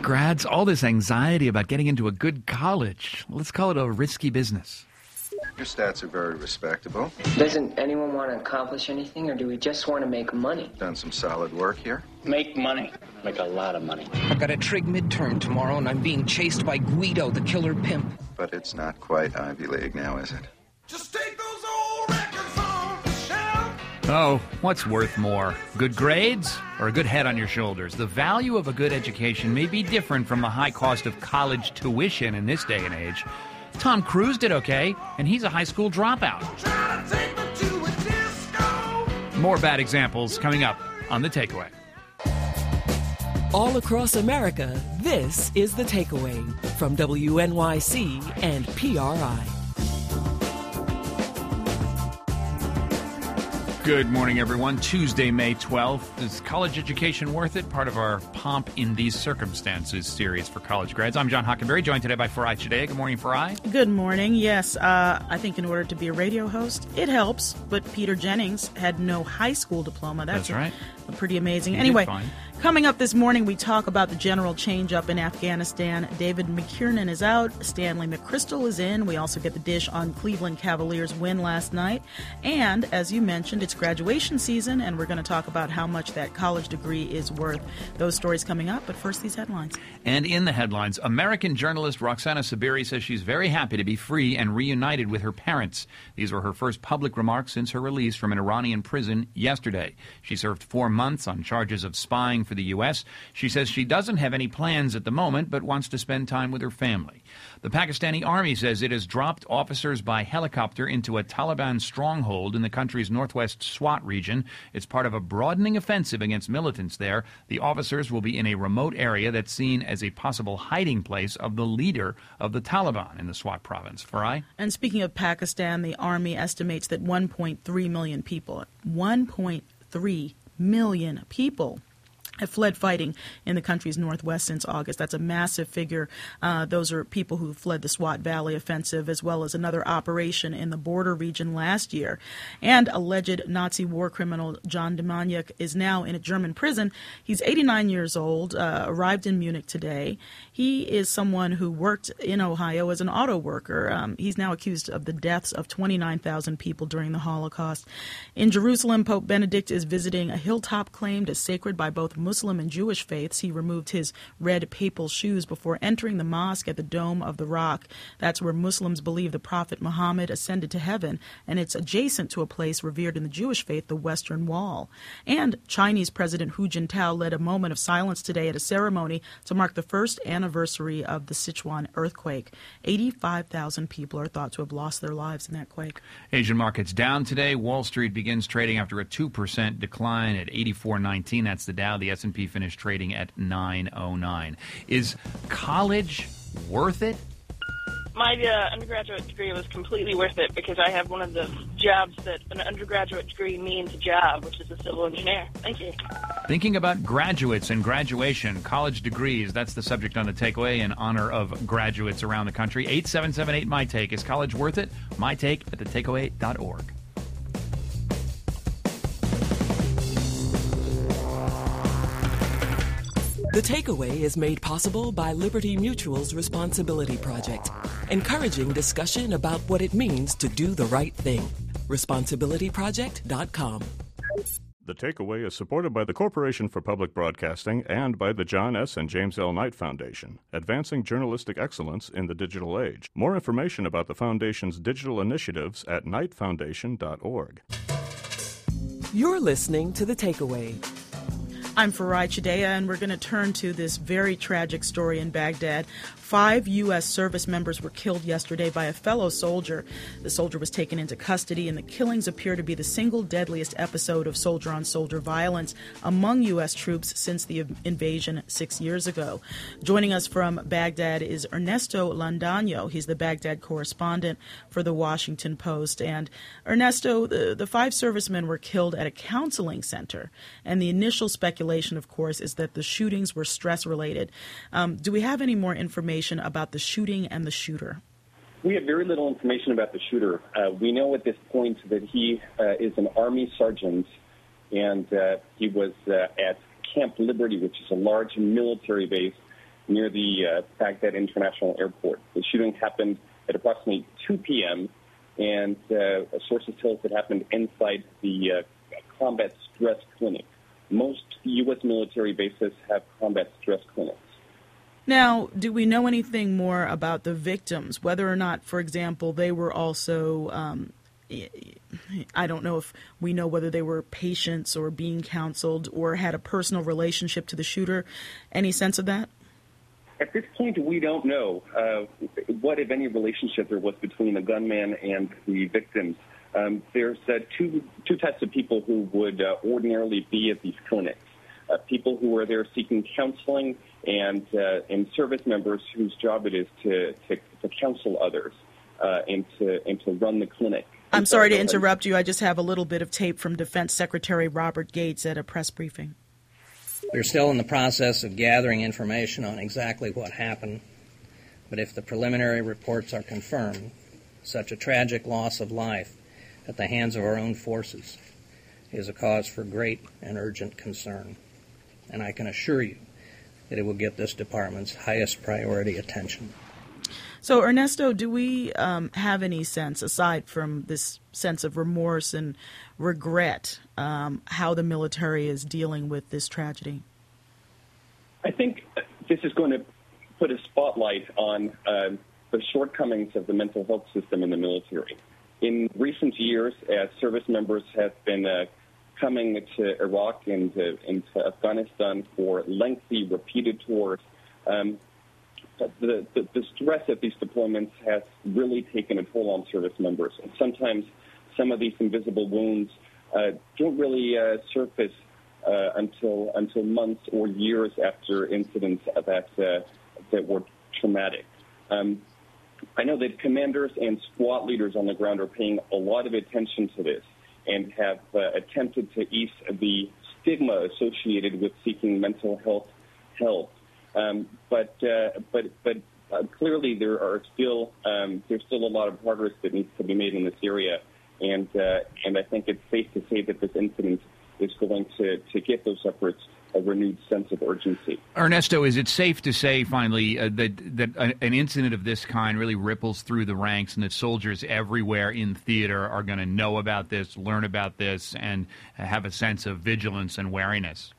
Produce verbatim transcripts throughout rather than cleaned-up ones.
Grads, all this anxiety about getting into a good college. Let's call it a risky business. Your stats are very respectable. Doesn't anyone want to accomplish anything, or do we just want to make money? Done some solid work here. Make money. Make a lot of money. I've got a trig midterm tomorrow, and I'm being chased by Guido, the killer pimp. But it's not quite Ivy League now, is it? Just take those old records on the shelf. Oh, what's worth more? Good grades or a good head on your shoulders? The value of a good education may be different from the high cost of college tuition in this day and age. Tom Cruise did okay, and he's a high school dropout. More bad examples coming up on The Takeaway. All across America, this is The Takeaway from W N Y C and P R I. Good morning, everyone. Tuesday, May twelfth. Is college education worth it? Part of our Pomp in These Circumstances series for college grads. I'm John Hockenberry, joined today by Farai Chideya. Good morning, Farai. Good morning. Yes, uh, I think in order to be a radio host, it helps. But Peter Jennings had no high school diploma. That's, That's right. A, a pretty amazing. He anyway, did fine. Coming up this morning, we talk about the general change-up in Afghanistan. David McKiernan is out. Stanley McChrystal is in. We also get the dish on Cleveland Cavaliers' win last night. And, as you mentioned, it's graduation season, and we're going to talk about how much that college degree is worth. Those stories coming up, but first, these headlines. And in the headlines, American journalist Roxana Saberi says she's very happy to be free and reunited with her parents. These were her first public remarks since her release from an Iranian prison yesterday. She served four months on charges of spying for the U S. She says she doesn't have any plans at the moment, but wants to spend time with her family. The Pakistani army says it has dropped officers by helicopter into a Taliban stronghold in the country's northwest Swat region. It's part of a broadening offensive against militants there. The officers will be in a remote area that's seen as a possible hiding place of the leader of the Taliban in the Swat province. Farai? And speaking of Pakistan, the army estimates that one point three million people, one point three million people have fled fighting in the country's northwest since August. That's a massive figure. Uh, those are people who fled the Swat Valley offensive, as well as another operation in the border region last year. And alleged Nazi war criminal John Demjanjuk is now in a German prison. He's eighty-nine years old, uh, arrived in Munich today. He is someone who worked in Ohio as an auto worker. Um, he's now accused of the deaths of twenty-nine thousand people during the Holocaust. In Jerusalem, Pope Benedict is visiting a hilltop claimed as sacred by both Muslim and Jewish faiths. He removed his red papal shoes before entering the mosque at the Dome of the Rock. That's where Muslims believe the Prophet Muhammad ascended to heaven, and it's adjacent to a place revered in the Jewish faith, the Western Wall. And Chinese President Hu Jintao led a moment of silence today at a ceremony to mark the first anniversary of the Sichuan earthquake. eighty-five thousand people are thought to have lost their lives in that quake. Asian markets down today. Wall Street begins trading after a two percent decline at eighty-four nineteen. That's the Dow. The S and P finished trading at nine oh nine. Is college worth it? My uh, undergraduate degree was completely worth it because I have one of the jobs that an undergraduate degree means a job, which is a civil engineer. Thank you. Thinking about graduates and graduation, college degrees, that's the subject on The Takeaway in honor of graduates around the country. eight seven seven eight, my take. Is college worth it? My take at the takeaway dot org. The Takeaway is made possible by Liberty Mutual's Responsibility Project, encouraging discussion about what it means to do the right thing. responsibility project dot com. The Takeaway is supported by the Corporation for Public Broadcasting and by the John S. and James L. Knight Foundation, advancing journalistic excellence in the digital age. More information about the Foundation's digital initiatives at knight foundation dot org. You're listening to The Takeaway. I'm Farai Chideya, and we're going to turn to this very tragic story in Baghdad. Five U S service members were killed yesterday by a fellow soldier. The soldier was taken into custody, and the killings appear to be the single deadliest episode of soldier-on-soldier violence among U S troops since the invasion six years ago. Joining us from Baghdad is Ernesto Landano. He's the Baghdad correspondent for The Washington Post. And Ernesto, the, the five servicemen were killed at a counseling center, and the initial speculation, of course, is that the shootings were stress-related. Um, do we have any more information about the shooting and the shooter? We have very little information about the shooter. Uh, we know at this point that he uh, is an Army sergeant, and uh, he was uh, at Camp Liberty, which is a large military base near the uh, Baghdad International Airport. The shooting happened at approximately two p.m., and uh, sources tell us it happened inside the uh, combat stress clinic. Most U S military bases have combat stress clinics. Now, do we know anything more about the victims, whether or not, for example, they were also, um, I don't know if we know whether they were patients or being counseled or had a personal relationship to the shooter? Any sense of that? At this point, we don't know uh, what, if any, relationship there was between the gunman and the victims. Um, there's uh, two two types of people who would uh, ordinarily be at these clinics. Uh, people who are there seeking counseling and uh, and service members whose job it is to, to, to counsel others uh, and, to, and to run the clinic. I'm sorry to interrupt you. I just have a little bit of tape from Defense Secretary Robert Gates at a press briefing. We're still in the process of gathering information on exactly what happened, but if the preliminary reports are confirmed, such a tragic loss of life at the hands of our own forces is a cause for great and urgent concern. And I can assure you that it will get this department's highest priority attention. So, Ernesto, do we um, have any sense, aside from this sense of remorse and regret, um, how the military is dealing with this tragedy? I think this is going to put a spotlight on uh, the shortcomings of the mental health system in the military. In recent years, as service members have been uh, coming to Iraq and uh, into Afghanistan for lengthy, repeated tours, um, The, the, the stress at these deployments has really taken a toll on service members. And sometimes some of these invisible wounds uh, don't really uh, surface uh, until until months or years after incidents that uh, that were traumatic. Um, I know that commanders and squad leaders on the ground are paying a lot of attention to this and have uh, attempted to ease the stigma associated with seeking mental health help. Um, but uh, but but uh, clearly there are still um, there's still a lot of progress that needs to be made in this area, and uh, and I think it's safe to say that this incident is going to, to give those efforts a renewed sense of urgency. Ernesto, is it safe to say finally uh, that that a, an incident of this kind really ripples through the ranks, and that soldiers everywhere in theater are going to know about this, learn about this, and have a sense of vigilance and wariness?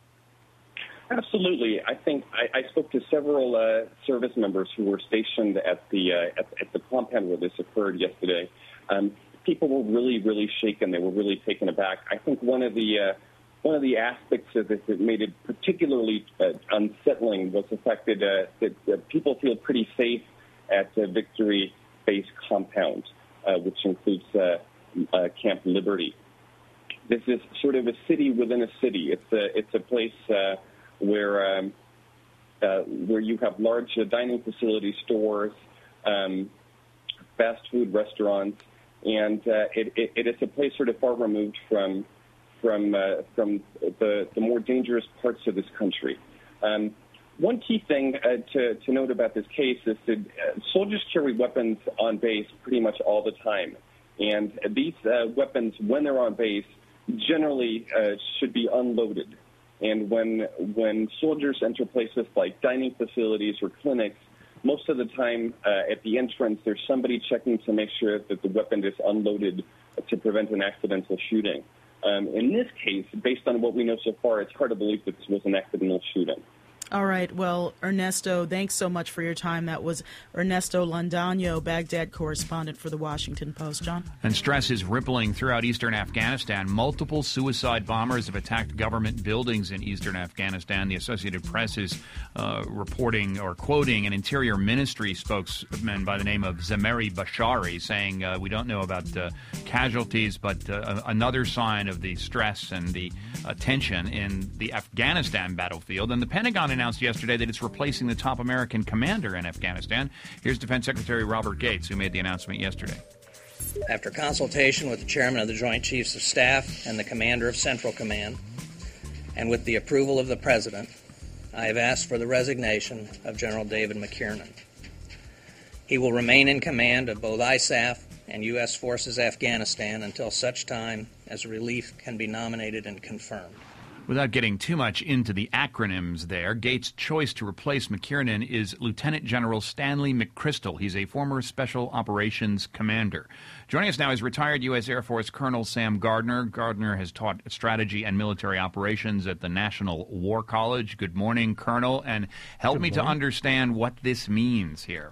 Absolutely. I think I, I spoke to several uh, service members who were stationed at the uh, at, at the compound where this occurred yesterday. Um, people were really, really shaken. They were really taken aback. I think one of the uh, one of the aspects of this that made it particularly uh, unsettling was the fact that, uh, that uh, people feel pretty safe at the Victory Base compound, uh, which includes uh, uh, Camp Liberty. This is sort of a city within a city. It's a it's a place. Uh, where um, uh, where you have large uh, dining facilities, stores, um, fast food restaurants, and uh, it, it, it is a place sort of far removed from from uh, from the, the more dangerous parts of this country. Um, one key thing uh, to, to note about this case is that uh, soldiers carry weapons on base pretty much all the time, and these uh, weapons, when they're on base, generally uh, should be unloaded. And when when soldiers enter places like dining facilities or clinics, most of the time uh, at the entrance, there's somebody checking to make sure that the weapon is unloaded to prevent an accidental shooting. Um, in this case, based on what we know so far, it's hard to believe that this was an accidental shooting. All right. Well, Ernesto, thanks so much for your time. That was Ernesto Londoño, Baghdad correspondent for The Washington Post. John? And stress is rippling throughout eastern Afghanistan. Multiple suicide bombers have attacked government buildings in eastern Afghanistan. The Associated Press is uh, reporting or quoting an Interior Ministry spokesman by the name of Zameri Bashari saying, uh, we don't know about uh, casualties, but uh, another sign of the stress and the uh, tension in the Afghanistan battlefield. And the Pentagon announced yesterday that it's replacing the top American commander in Afghanistan. Here's Defense Secretary Robert Gates, who made the announcement yesterday. After consultation with the chairman of the Joint Chiefs of Staff and the commander of Central Command, and with the approval of the President, I have asked for the resignation of General David McKiernan. He will remain in command of both I S A F and U S Forces Afghanistan until such time as relief can be nominated and confirmed. Without getting too much into the acronyms there, Gates' choice to replace McKiernan is Lieutenant General Stanley McChrystal. He's a former Special Operations Commander. Joining us now is retired U S Air Force Colonel Sam Gardner. Gardner has taught strategy and military operations at the National War College. Good morning, Colonel, and help Good me morning. to understand what this means here.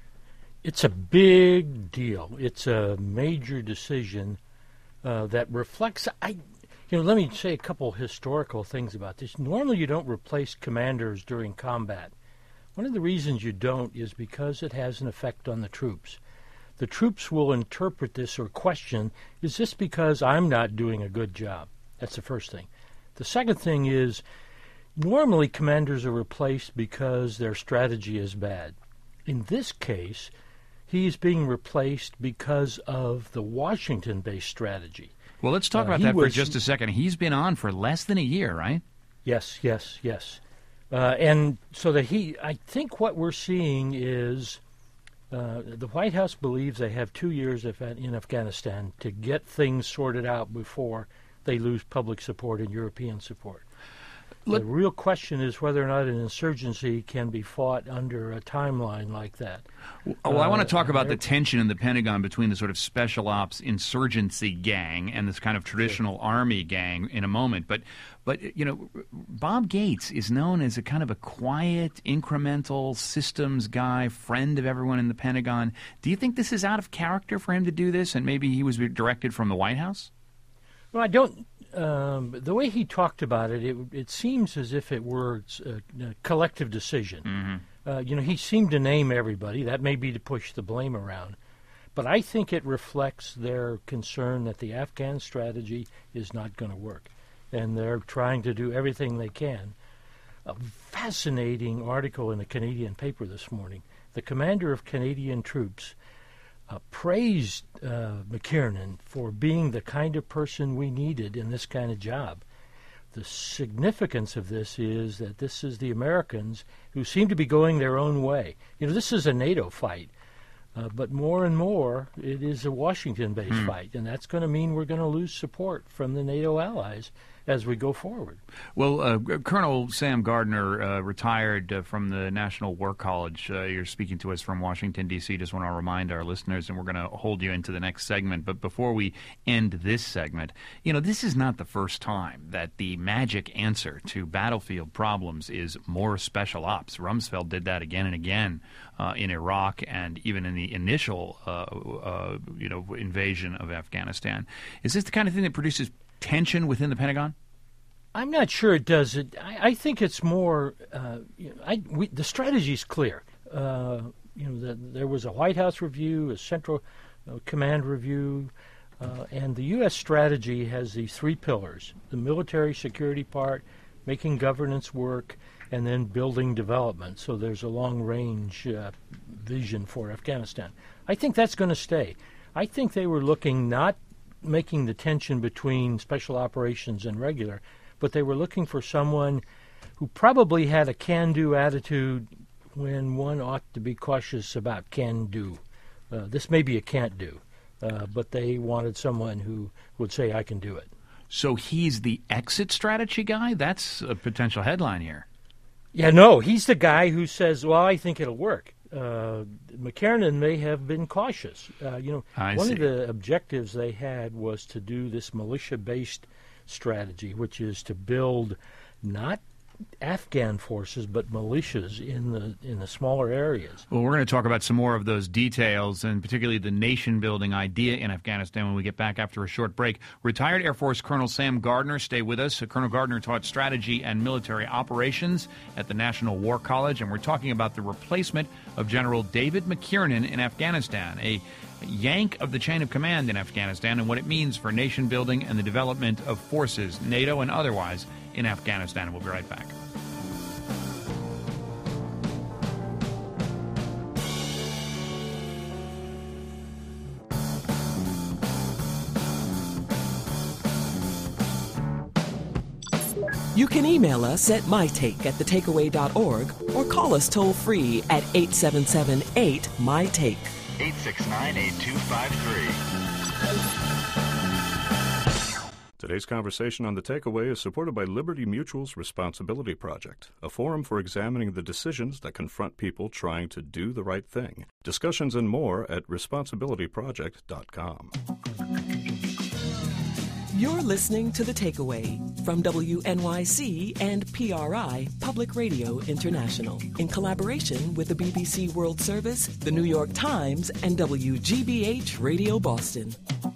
It's a big deal. It's a major decision uh, that reflects... I. You know, let me say a couple historical things about this. Normally you don't replace commanders during combat. One of the reasons you don't is because it has an effect on the troops. The troops will interpret this or question, is this because I'm not doing a good job? That's the first thing. The second thing is, normally commanders are replaced because their strategy is bad. In this case, he's being replaced because of the Washington-based strategy. Well, let's talk Uh, about he that for was- just a second. He's been on for less than a year, right? Yes, yes, yes. Uh, and so that he, I think what we're seeing is uh, the White House believes they have two years of, in Afghanistan to get things sorted out before they lose public support and European support. Let- the real question is whether or not an insurgency can be fought under a timeline like that. Well, I want to Uh, talk about the there- tension in the Pentagon between the sort of special ops insurgency gang and this kind of traditional army gang in a moment. But, but you know, Bob Gates is known as a kind of a quiet, incremental systems guy, friend of everyone in the Pentagon. Do you think this is out of character for him to do this, and maybe he was directed from the White House? Well, I don't. Um, the way he talked about it, it, it seems as if it were a, a collective decision. Mm-hmm. Uh, you know, he seemed to name everybody. That may be to push the blame around. But I think it reflects their concern that the Afghan strategy is not going to work. And they're trying to do everything they can. A fascinating article in a Canadian paper this morning. The commander of Canadian troops Uh, praised uh, McKiernan for being the kind of person we needed in this kind of job. The significance of this is that this is the Americans who seem to be going their own way. You know, this is a NATO fight, uh, but more and more it is a Washington-based Hmm. fight, and that's going to mean we're going to lose support from the NATO allies as we go forward. Well, uh, Colonel Sam Gardner uh, retired uh, from the National War College. Uh, you're speaking to us from Washington, D C Just want to remind our listeners, and we're going to hold you into the next segment. But before we end this segment, you know, this is not the first time that the magic answer to battlefield problems is more special ops. Rumsfeld did that again and again uh, in Iraq and even in the initial, uh, uh, you know, invasion of Afghanistan. Is this the kind of thing that produces tension within the Pentagon? I'm not sure it does. It, I, I think it's more. Uh, you know, I, we, the strategy is clear. Uh, you know, the, there was a White House review, a Central uh, Command review, uh, and the U S strategy has these three pillars: the military security part, making governance work, and then building development. So there's a long-range uh, vision for Afghanistan. I think that's going to stay. I think they were looking not making the tension between special operations and regular, but they were looking for someone who probably had a can-do attitude when one ought to be cautious about can-do. Uh, this may be a can't-do, uh, but they wanted someone who would say, I can do it. So he's the exit strategy guy? That's a potential headline here. Yeah, no, he's the guy who says, well, I think it'll work. Uh, McKiernan may have been cautious. Uh, you know, I one see. of the objectives they had was to do this militia-based strategy, which is to build not Afghan forces but militias in the in the smaller areas. Well, we're going to talk about some more of those details, and particularly the nation-building idea in Afghanistan when we get back after a short break. Retired Air Force Colonel Sam Gardner, stay with us. Uh, Colonel Gardner taught strategy and military operations at the National War College, and we're talking about the replacement of General David McKiernan in Afghanistan, a yank of the chain of command in Afghanistan, and what it means for nation-building and the development of forces, NATO and otherwise, in Afghanistan. We'll be right back. You can email us at mytake at the takeaway dot org or call us toll-free at eight seven seven eight M Y take. eight six nine, eight two five three. Today's conversation on The Takeaway is supported by Liberty Mutual's Responsibility Project, a forum for examining the decisions that confront people trying to do the right thing. Discussions and more at responsibility project dot com. You're listening to The Takeaway from W N Y C and P R I Public Radio International in collaboration with the B B C World Service, the New York Times, and W G B H Radio Boston.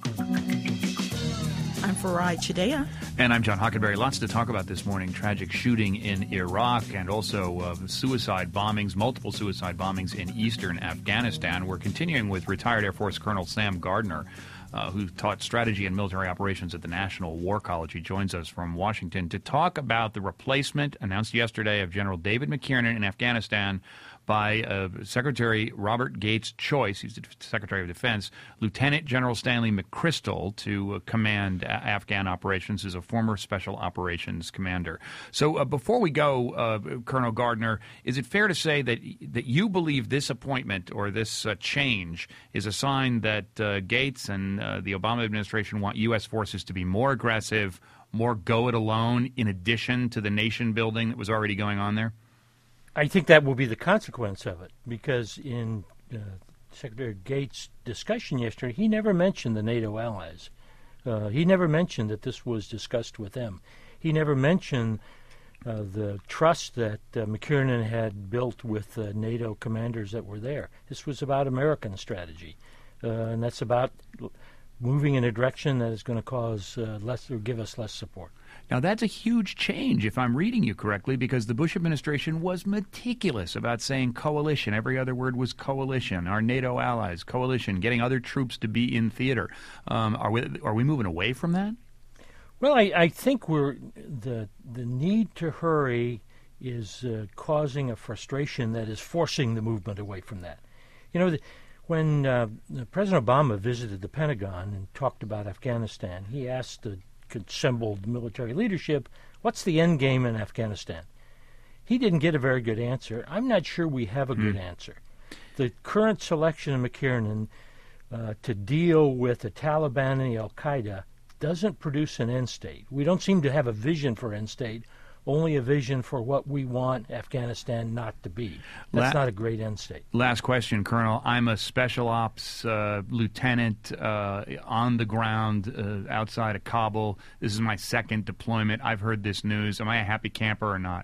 I'm Farai Chideya. And I'm John Hockenberry. Lots to talk about this morning. Tragic shooting in Iraq and also uh, suicide bombings, multiple suicide bombings in eastern Afghanistan. We're continuing with retired Air Force Colonel Sam Gardner, uh, who taught strategy and military operations at the National War College. He joins us from Washington to talk about the replacement announced yesterday of General David McKiernan in Afghanistan by uh, Secretary Robert Gates' choice. He's the Secretary of Defense. Lieutenant General Stanley McChrystal to uh, command a- Afghan operations as a former Special Operations Commander. So uh, before we go, uh, Colonel Gardner, is it fair to say that that you believe this appointment or this uh, change is a sign that uh, Gates and uh, the Obama administration want U S forces to be more aggressive, more go-it-alone, in addition to the nation building that was already going on there? I think that will be the consequence of it, because in uh, Secretary Gates' discussion yesterday, he never mentioned the NATO allies. Uh, he never mentioned that this was discussed with them. He never mentioned uh, the trust that uh, McKiernan had built with the NATO commanders that were there. This was about American strategy, uh, and that's about moving in a direction that is going to cause uh, less or give us less support. Now, that's a huge change, if I'm reading you correctly, because the Bush administration was meticulous about saying coalition. Every other word was coalition, our NATO allies, coalition, getting other troops to be in theater. Um, are we are we moving away from that? Well, I, I think we're the the need to hurry is uh, causing a frustration that is forcing the movement away from that. You know, the, when uh, President Obama visited the Pentagon and talked about Afghanistan, he asked the assembled military leadership, what's the end game in Afghanistan? He didn't get a very good answer. I'm not sure we have a mm. good answer. The current selection of McKiernan uh, to deal with the Taliban and Al-Qaeda doesn't produce an end state. We don't seem to have a vision for end state, only a vision for what we want Afghanistan not to be. That's La- not a great end state. Last question, Colonel. I'm a special ops uh, lieutenant uh, on the ground uh, outside of Kabul. This is my second deployment. I've heard this news. Am I a happy camper or not?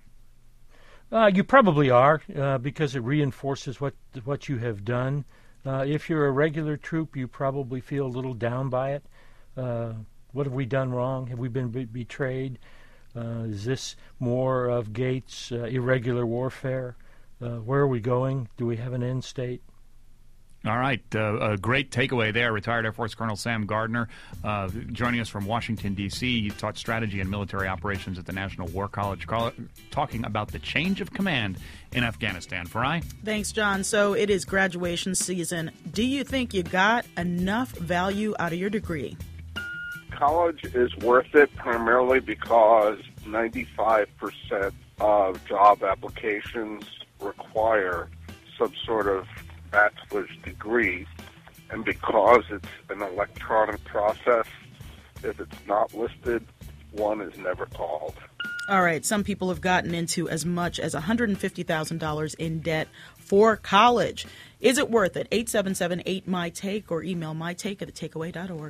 Uh, you probably are, uh, because it reinforces what what you have done. Uh, if you're a regular troop, you probably feel a little down by it. Uh, what have we done wrong? Have we been be- betrayed? Uh, is this more of Gates' uh, irregular warfare? Uh, where are we going? Do we have an end state? All right. Uh, a great takeaway there. Retired Air Force Colonel Sam Gardner uh, joining us from Washington, D C He taught strategy and military operations at the National War College, call, talking about the change of command in Afghanistan. Farai? Thanks, John. So it is graduation season. Do you think you got enough value out of your degree? College is worth it primarily because ninety-five percent of job applications require some sort of bachelor's degree, and because it's an electronic process, if it's not listed, one is never called. All right, some people have gotten into as much as one hundred fifty thousand dollars in debt for college. Is it worth it? eight seven seven eight M Y Take or email mytake at the takeaway dot org.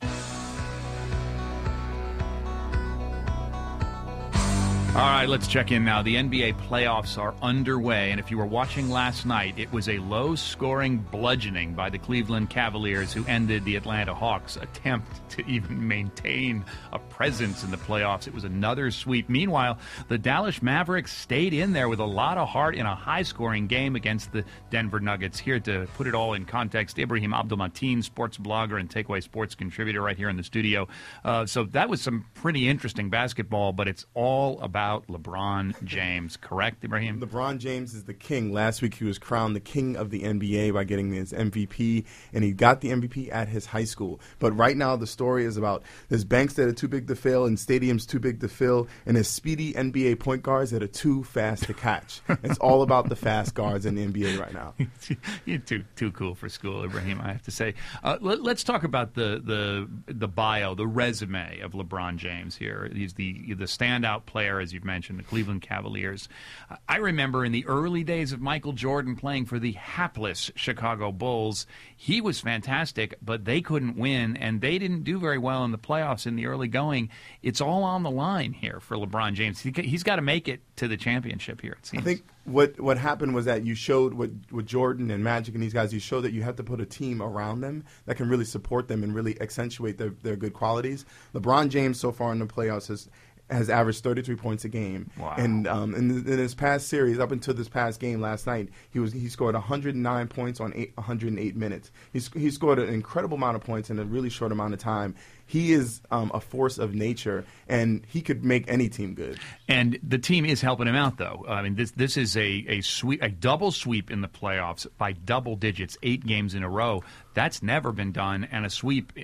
All right, let's check in now. The N B A playoffs are underway, and if you were watching last night, it was a low-scoring bludgeoning by the Cleveland Cavaliers, who ended the Atlanta Hawks' attempt to even maintain a presence in the playoffs. It was another sweep. Meanwhile, the Dallas Mavericks stayed in there with a lot of heart in a high-scoring game against the Denver Nuggets. Here to put it all in context, Ibrahim Abdulmateen, sports blogger and Takeaway Sports contributor right here in the studio. Uh, so that was some pretty interesting basketball, but it's all about about LeBron James, correct, Ibrahim? LeBron James is the king. Last week he was crowned the king of the N B A by getting his M V P, and he got the M V P at his high school. But right now the story is about there's banks that are too big to fail and stadiums too big to fill, and there's speedy N B A point guards that are too fast to catch. It's all about the fast guards in the N B A right now. You're too too cool for school, Ibrahim, I have to say. Uh, let, let's talk about the, the the bio, the resume of LeBron James here. He's the the standout player, as you've mentioned, the Cleveland Cavaliers. I remember in the early days of Michael Jordan playing for the hapless Chicago Bulls, he was fantastic, but they couldn't win, and they didn't do very well in the playoffs in the early going. It's all on the line here for LeBron James. He, he's got to make it to the championship here, it seems. I think what what happened was that you showed with, with Jordan and Magic and these guys, you showed that you have to put a team around them that can really support them and really accentuate their, their good qualities. LeBron James so far in the playoffs has has averaged thirty-three points a game. Wow. And um, in, in his past series, up until this past game last night, he was he scored one hundred nine points on eight, one hundred eight minutes. He's, he scored an incredible amount of points in a really short amount of time. He is um, a force of nature, and he could make any team good. And the team is helping him out, though. I mean, this this is a a sweep, a double sweep in the playoffs by double digits, eight games in a row. That's never been done, and a sweep,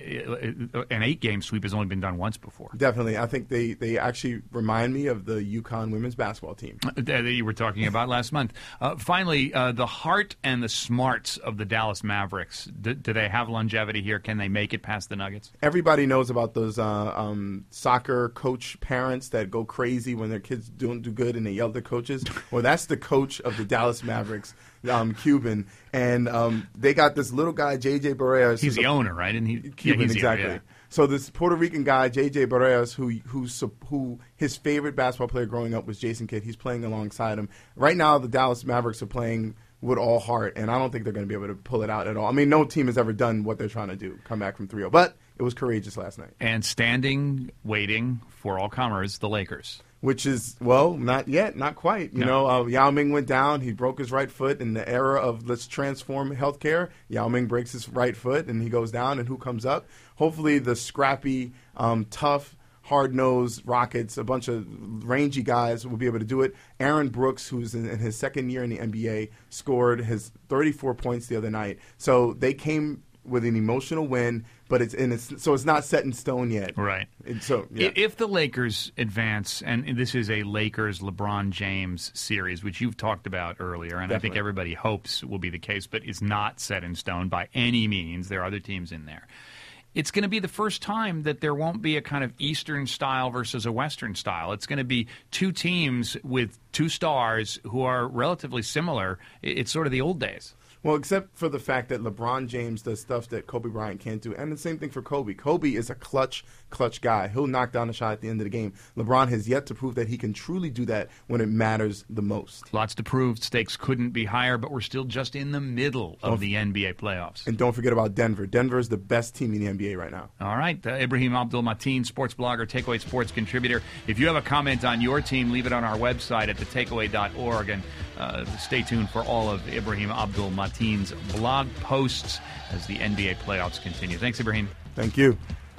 an eight-game sweep, has only been done once before. Definitely, I think they they actually remind me of the UConn women's basketball team that you were talking about last month. Uh, finally, uh, the heart and the smarts of the Dallas Mavericks. Do, do they have longevity here? Can they make it past the Nuggets? Everybody knows about those uh, um, soccer coach parents that go crazy when their kids don't do good and they yell at their coaches. Well, that's the coach of the Dallas Mavericks, um, Cuban, and um, they got this little guy, J J Barrios. He's the a, owner, right? And he Cuban, yeah, he's exactly. The owner, yeah. So this Puerto Rican guy, J J Barrios, who who who his favorite basketball player growing up was Jason Kidd. He's playing alongside him right now. The Dallas Mavericks are playing with all heart, and I don't think they're going to be able to pull it out at all. I mean, no team has ever done what they're trying to do, come back from three oh. But it was courageous last night. And standing, waiting for all comers, the Lakers. Which is, well, not yet, not quite. You no. know, uh, Yao Ming went down. He broke his right foot in the era of let's transform healthcare. Yao Ming breaks his right foot, and he goes down, and who comes up? Hopefully the scrappy, um, tough, hard-nosed Rockets, a bunch of rangy guys will be able to do it. Aaron Brooks, who's in, in his second year in the N B A, scored his thirty-four points the other night. So they came with an emotional win, but it's in it's so it's not set in stone yet. Right. And so yeah. If the Lakers advance, and this is a Lakers LeBron James series, which you've talked about earlier, and Definitely. I think everybody hopes will be the case, but is not set in stone by any means. There are other teams in there. It's going to be the first time that there won't be a kind of Eastern style versus a Western style. It's going to be two teams with two stars who are relatively similar. It's sort of the old days. Well, except for the fact that LeBron James does stuff that Kobe Bryant can't do. And the same thing for Kobe. Kobe is a clutch, clutch guy. He'll knock down a shot at the end of the game. LeBron has yet to prove that he can truly do that when it matters the most. Lots to prove. Stakes couldn't be higher, but we're still just in the middle of don't, the N B A playoffs. And don't forget about Denver. Denver is the best team in the N B A right now. All right. Uh, Ibrahim Abdul-Mateen, sports blogger, Takeaway Sports contributor. If you have a comment on your team, leave it on our website at the takeaway dot org. And uh, stay tuned for all of Ibrahim Abdul-Mateen's blog posts as the N B A playoffs continue. Thanks, Ibrahim. Thank you.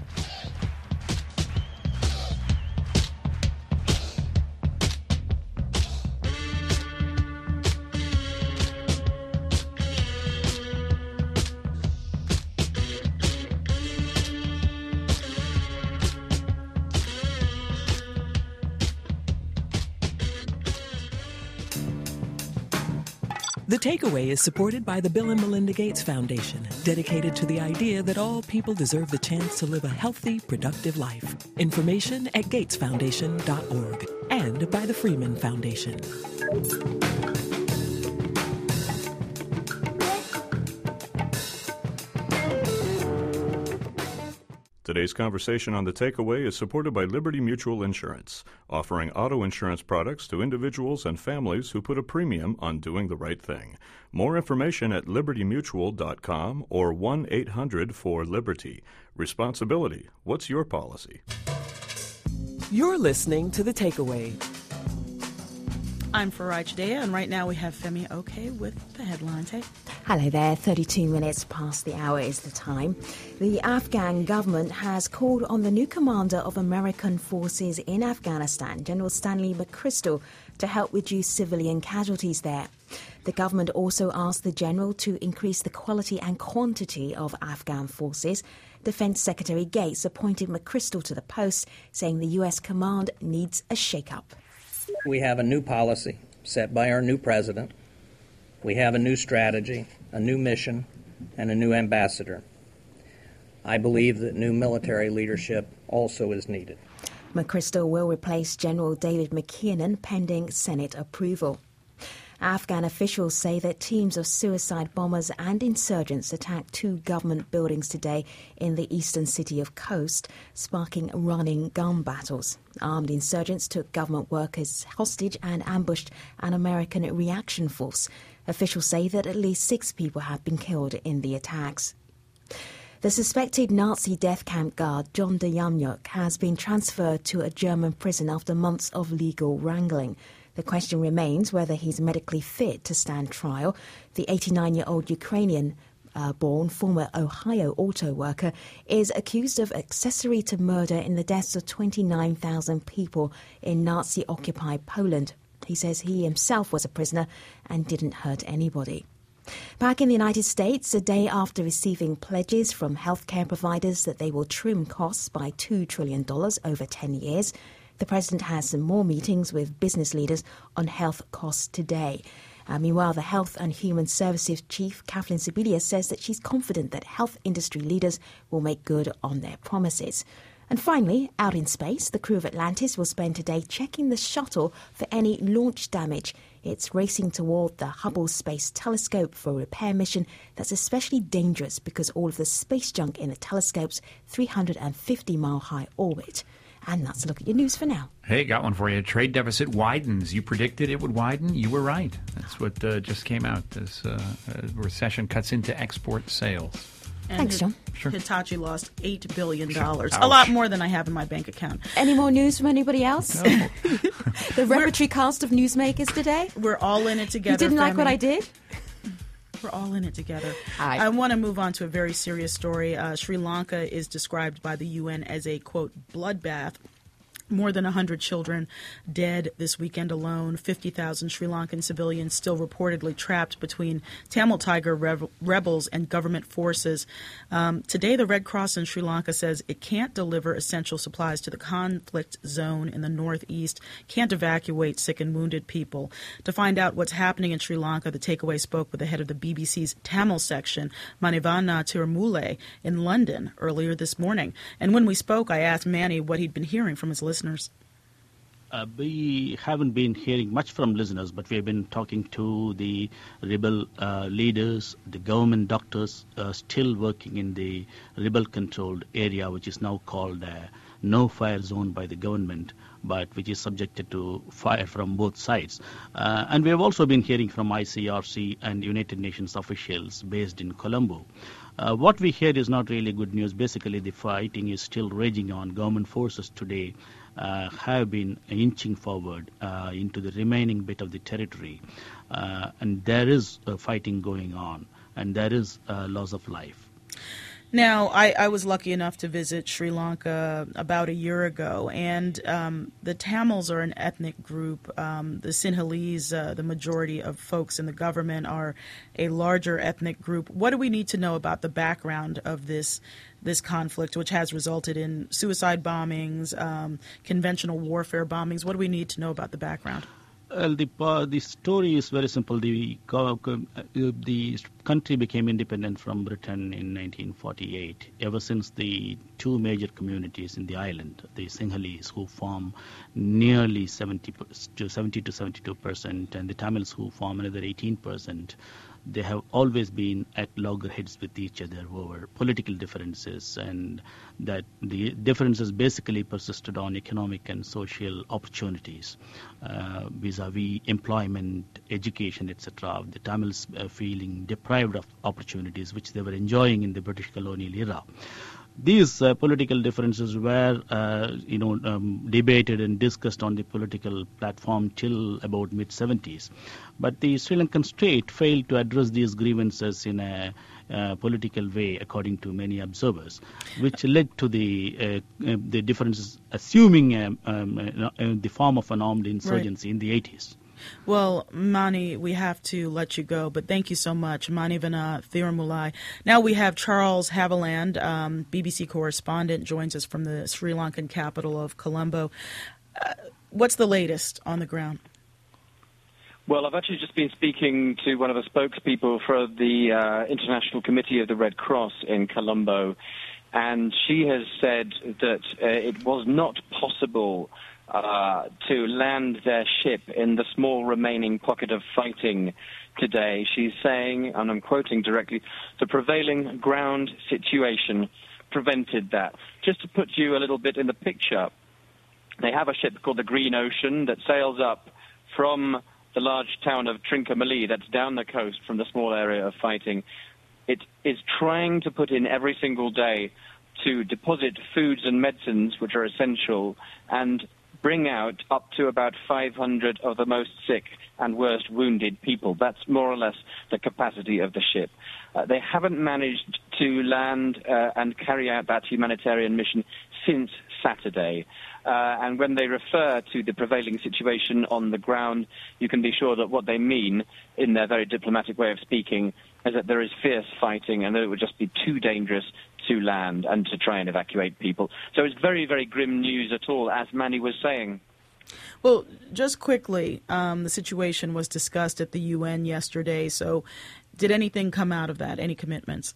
The Takeaway is supported by the Bill and Melinda Gates Foundation, dedicated to the idea that all people deserve the chance to live a healthy, productive life. Information at gates foundation dot org and by the Freeman Foundation. Today's conversation on The Takeaway is supported by Liberty Mutual Insurance, offering auto insurance products to individuals and families who put a premium on doing the right thing. More information at liberty mutual dot com or one eight hundred four liberty. Responsibility. What's your policy? You're listening to The Takeaway. I'm Farai Chideya, and right now we have Femi Oke with the headlines. Hey. Hello there, thirty-two minutes past the hour is the time. The Afghan government has called on the new commander of American forces in Afghanistan, General Stanley McChrystal, to help reduce civilian casualties there. The government also asked the general to increase the quality and quantity of Afghan forces. Defense Secretary Gates appointed McChrystal to the post, saying the U S command needs a shake-up. We have a new policy set by our new president. We have a new strategy, a new mission, and a new ambassador. I believe that new military leadership also is needed. McChrystal will replace General David McKiernan pending Senate approval. Afghan officials say that teams of suicide bombers and insurgents attacked two government buildings today in the eastern city of Khost, sparking running gun battles. Armed insurgents took government workers hostage and ambushed an American reaction force. Officials say that at least six people have been killed in the attacks. The suspected Nazi death camp guard, John Demjanjuk, has been transferred to a German prison after months of legal wrangling. The question remains whether he's medically fit to stand trial. The eighty-nine-year-old Ukrainian-born uh, former Ohio auto worker is accused of accessory to murder in the deaths of twenty-nine thousand people in Nazi-occupied Poland. He says he himself was a prisoner and didn't hurt anybody. Back in the United States, a day after receiving pledges from healthcare providers that they will trim costs by two trillion dollars over ten years, the president has some more meetings with business leaders on health costs today. Uh, meanwhile, the Health and Human Services Chief, Kathleen Sebelius, says that she's confident that health industry leaders will make good on their promises. And finally, out in space, the crew of Atlantis will spend today checking the shuttle for any launch damage. It's racing toward the Hubble Space Telescope for a repair mission that's especially dangerous because all of the space junk in the telescope's three hundred fifty mile high orbit. And that's a look at your news for now. Hey, got one for you. Trade deficit widens. You predicted it would widen. You were right. That's what uh, just came out. This uh, uh, recession cuts into export sales. And Thanks, John. Sure. Hitachi lost eight billion dollars. Ouch. A lot more than I have in my bank account. Any more news from anybody else? No. The repertory cast of newsmakers today? We're all in it together. You didn't like Femi. what I did? We're all in it together. Hi. I want to move on to a very serious story. Uh, Sri Lanka is described by the U N as a, quote, bloodbath. More than one hundred children dead this weekend alone. fifty thousand Sri Lankan civilians still reportedly trapped between Tamil Tiger rev- rebels and government forces. Um, today, the Red Cross in Sri Lanka says it can't deliver essential supplies to the conflict zone in the northeast, can't evacuate sick and wounded people. To find out what's happening in Sri Lanka, the Takeaway spoke with the head of the B B C's Tamil section, Manivana Tirumule, in London earlier this morning. And when we spoke, I asked Manny what he'd been hearing from his listeners. Uh, we haven't been hearing much from listeners, but we have been talking to the rebel uh, leaders, the government doctors uh, still working in the rebel-controlled area, which is now called uh, no-fire zone by the government, but which is subjected to fire from both sides. Uh, and we have also been hearing from I C R C and United Nations officials based in Colombo. Uh, what we hear is not really good news. Basically, the fighting is still raging on. Government forces today uh, have been inching forward uh, into the remaining bit of the territory. Uh, and there is uh, fighting going on, and there is uh, loss of life. Now, I, I was lucky enough to visit Sri Lanka about a year ago, and um, the Tamils are an ethnic group. Um, the Sinhalese, uh, the majority of folks in the government, are a larger ethnic group. What do we need to know about the background of this this conflict, which has resulted in suicide bombings, um, conventional warfare bombings? What do we need to know about the background? Well, the uh, the story is very simple. The uh, the country became independent from Britain in nineteen forty-eight. Ever since, the two major communities in the island, the Sinhalese, who form nearly seventy to seventy to seventy-two percent, and the Tamils, who form another eighteen percent, they have always been at loggerheads with each other over political differences, and that the differences basically persisted on economic and social opportunities, uh, vis-a-vis employment, education, et cetera. The Tamils uh, feeling deprived of opportunities which they were enjoying in the British colonial era. these uh, political differences were, uh, you know, um, debated and discussed on the political platform till about mid seventies. But the Sri Lankan state failed to address these grievances in a uh, political way, according to many observers, which led to the uh, uh, the differences assuming um, um, uh, the form of an armed insurgency right. in the eighties. Well, Mani, we have to let you go, but thank you so much, Manivana Thirumulai. Now we have Charles Haviland, um, B B C correspondent, joins us from the Sri Lankan capital of Colombo. Uh, what's the latest on the ground? Well, I've actually just been speaking to one of the spokespeople for the uh, International Committee of the Red Cross in Colombo, and she has said that uh, it was not possible Uh, to land their ship in the small remaining pocket of fighting today. She's saying, and I'm quoting directly, the prevailing ground situation prevented that. Just to put you a little bit in the picture, they have a ship called the Green Ocean that sails up from the large town of Trincomalee, that's down the coast from the small area of fighting. It is trying to put in every single day to deposit foods and medicines which are essential and bring out up to about five hundred of the most sick and worst wounded people. That's more or less the capacity of the ship. Uh, they haven't managed to land uh, and carry out that humanitarian mission since Saturday. Uh, and when they refer to the prevailing situation on the ground, you can be sure that what they mean, in their very diplomatic way of speaking, is that there is fierce fighting and that it would just be too dangerous to land and to try and evacuate people. So it's very, very grim news at all, as Manny was saying. Well, just quickly, um, the situation was discussed at the U N yesterday, so did anything come out of that, any commitments?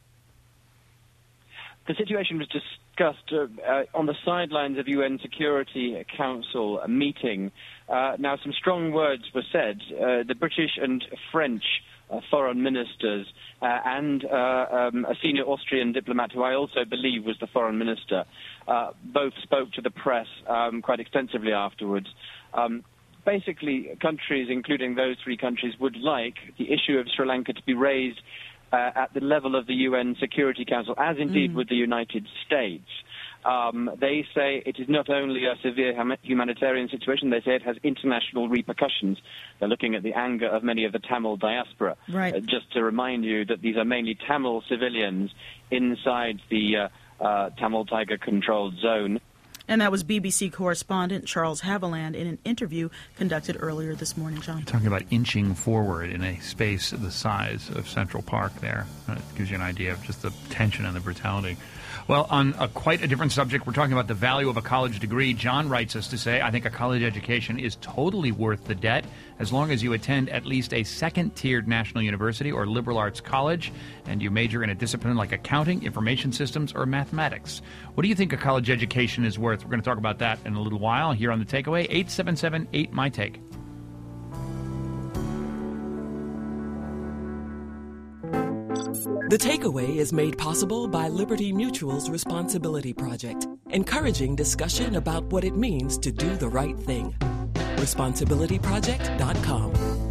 The situation was discussed uh, uh, on the sidelines of U N Security Council meeting. Uh, now, some strong words were said. Uh, the British and French Uh, foreign ministers uh, and uh, um, a senior Austrian diplomat who I also believe was the foreign minister uh, both spoke to the press um, quite extensively afterwards. Um, basically, countries, including those three countries, would like the issue of Sri Lanka to be raised uh, at the level of the U N Security Council, as indeed mm. would the United States. Um, they say it is not only a severe hum- humanitarian situation, they say it has international repercussions. They're looking at the anger of many of the Tamil diaspora. Right. Uh, just to remind you that these are mainly Tamil civilians inside the uh, uh, Tamil Tiger-controlled zone. And that was B B C correspondent Charles Haviland in an interview conducted earlier this morning, John. You're talking about inching forward in a space the size of Central Park there. It gives you an idea of just the tension and the brutality. Well, on a, quite a different subject, we're talking about the value of a college degree. John writes us to say, I think a college education is totally worth the debt as long as you attend at least a second-tiered national university or liberal arts college and you major in a discipline like accounting, information systems, or mathematics. What do you think a college education is worth? We're going to talk about that in a little while here on The Takeaway. eight seven seven eight, M Y Take. The Takeaway is made possible by Liberty Mutual's Responsibility Project, encouraging discussion about what it means to do the right thing. responsibility project dot com.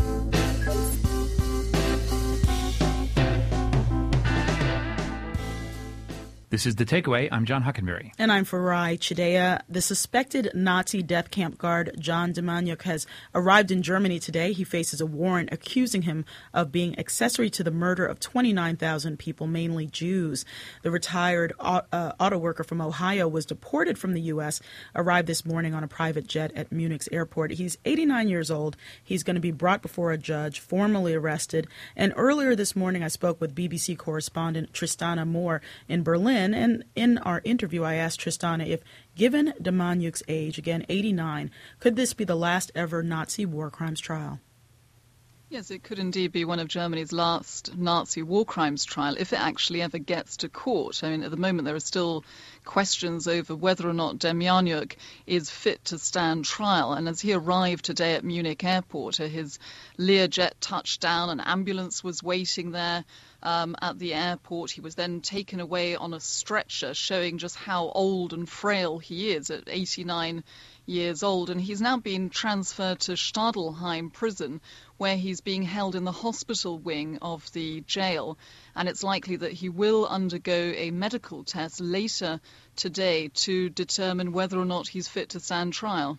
This is The Takeaway. I'm John Huckenberry. And I'm Farai Chidea. The suspected Nazi death camp guard John Demjanjuk has arrived in Germany today. He faces a warrant accusing him of being accessory to the murder of twenty-nine thousand people, mainly Jews. The retired uh, auto worker from Ohio was deported from the U S, arrived this morning on a private jet at Munich's airport. He's eighty-nine years old. He's going to be brought before a judge, formally arrested. And earlier this morning, I spoke with B B C correspondent Tristana Moore in Berlin. And in our interview, I asked Tristana if, given Demjanjuk's age, again eighty-nine, could this be the last ever Nazi war crimes trial? Yes, it could indeed be one of Germany's last Nazi war crimes trial, if it actually ever gets to court. I mean, at the moment there are still questions over whether or not Demjanjuk is fit to stand trial. And as he arrived today at Munich airport, his Learjet touched down, an ambulance was waiting there um, at the airport. He was then taken away on a stretcher, showing just how old and frail he is at eighty-nine years old, and he's now been transferred to Stadelheim prison, where he's being held in the hospital wing of the jail, and it's likely that he will undergo a medical test later today to determine whether or not he's fit to stand trial.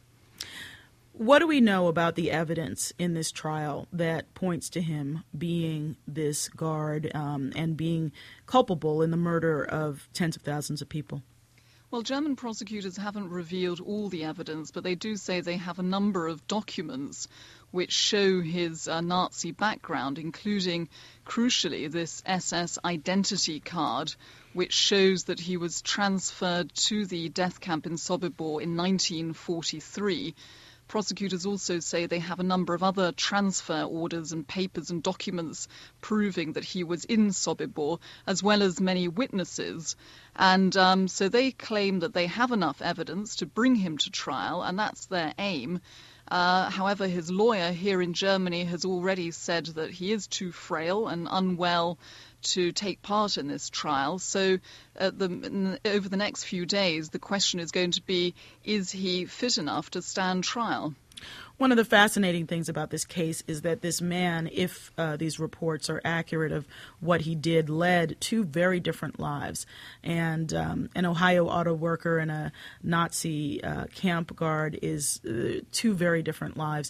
What do we know about the evidence in this trial that points to him being this guard um, and being culpable in the murder of tens of thousands of people? Well, German prosecutors haven't revealed all the evidence, but they do say they have a number of documents which show his uh, Nazi background, including, crucially, this S S identity card, which shows that he was transferred to the death camp in Sobibor in nineteen forty-three. Prosecutors also say they have a number of other transfer orders and papers and documents proving that he was in Sobibor, as well as many witnesses. And um, so they claim that they have enough evidence to bring him to trial, and that's their aim. Uh, however, his lawyer here in Germany has already said that he is too frail and unwell to take part in this trial. So uh, the, over the next few days, the question is going to be, is he fit enough to stand trial? One of the fascinating things about this case is that this man, if uh, these reports are accurate of what he did, led two very different lives. And um, an Ohio auto worker and a Nazi uh, camp guard is uh, two very different lives.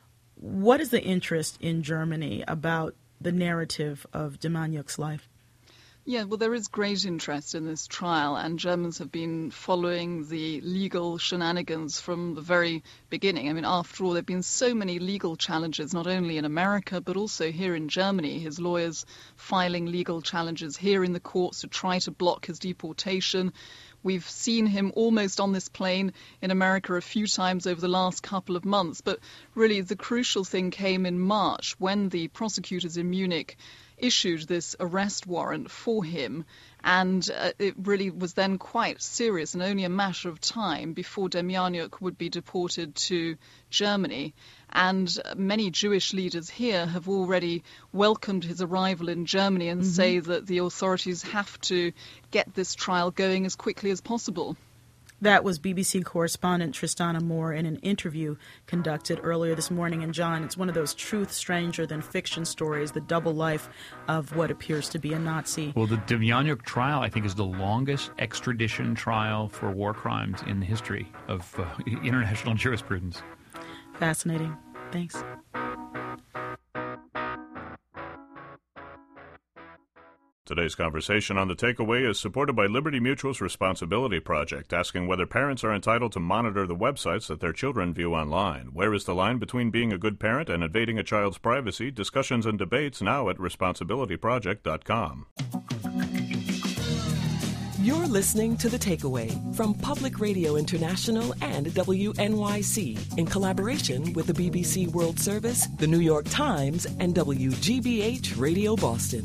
What is the interest in Germany about the narrative of Demjanjuk's life? Yeah, well, there is great interest in this trial, and Germans have been following the legal shenanigans from the very beginning. I mean, after all, there have been so many legal challenges, not only in America, but also here in Germany. His lawyers filing legal challenges here in the courts to try to block his deportation. We've seen him almost on this plane in America a few times over the last couple of months. But really, the crucial thing came in March when the prosecutors in Munich issued this arrest warrant for him, and uh, it really was then quite serious and only a matter of time before Demjanjuk would be deported to Germany. And many Jewish leaders here have already welcomed his arrival in Germany and mm-hmm. say that the authorities have to get this trial going as quickly as possible. That was B B C correspondent Tristana Moore in an interview conducted earlier this morning. And John, it's one of those truth stranger than fiction stories, the double life of what appears to be a Nazi. Well, the Demjanjuk trial, I think, is the longest extradition trial for war crimes in the history of uh, international jurisprudence. Fascinating. Thanks. Today's conversation on The Takeaway is supported by Liberty Mutual's Responsibility Project, asking whether parents are entitled to monitor the websites that their children view online. Where is the line between being a good parent and invading a child's privacy? Discussions and debates now at responsibility project dot com. You're listening to The Takeaway from Public Radio International and W N Y C in collaboration with the B B C World Service, the New York Times, and W G B H Radio Boston.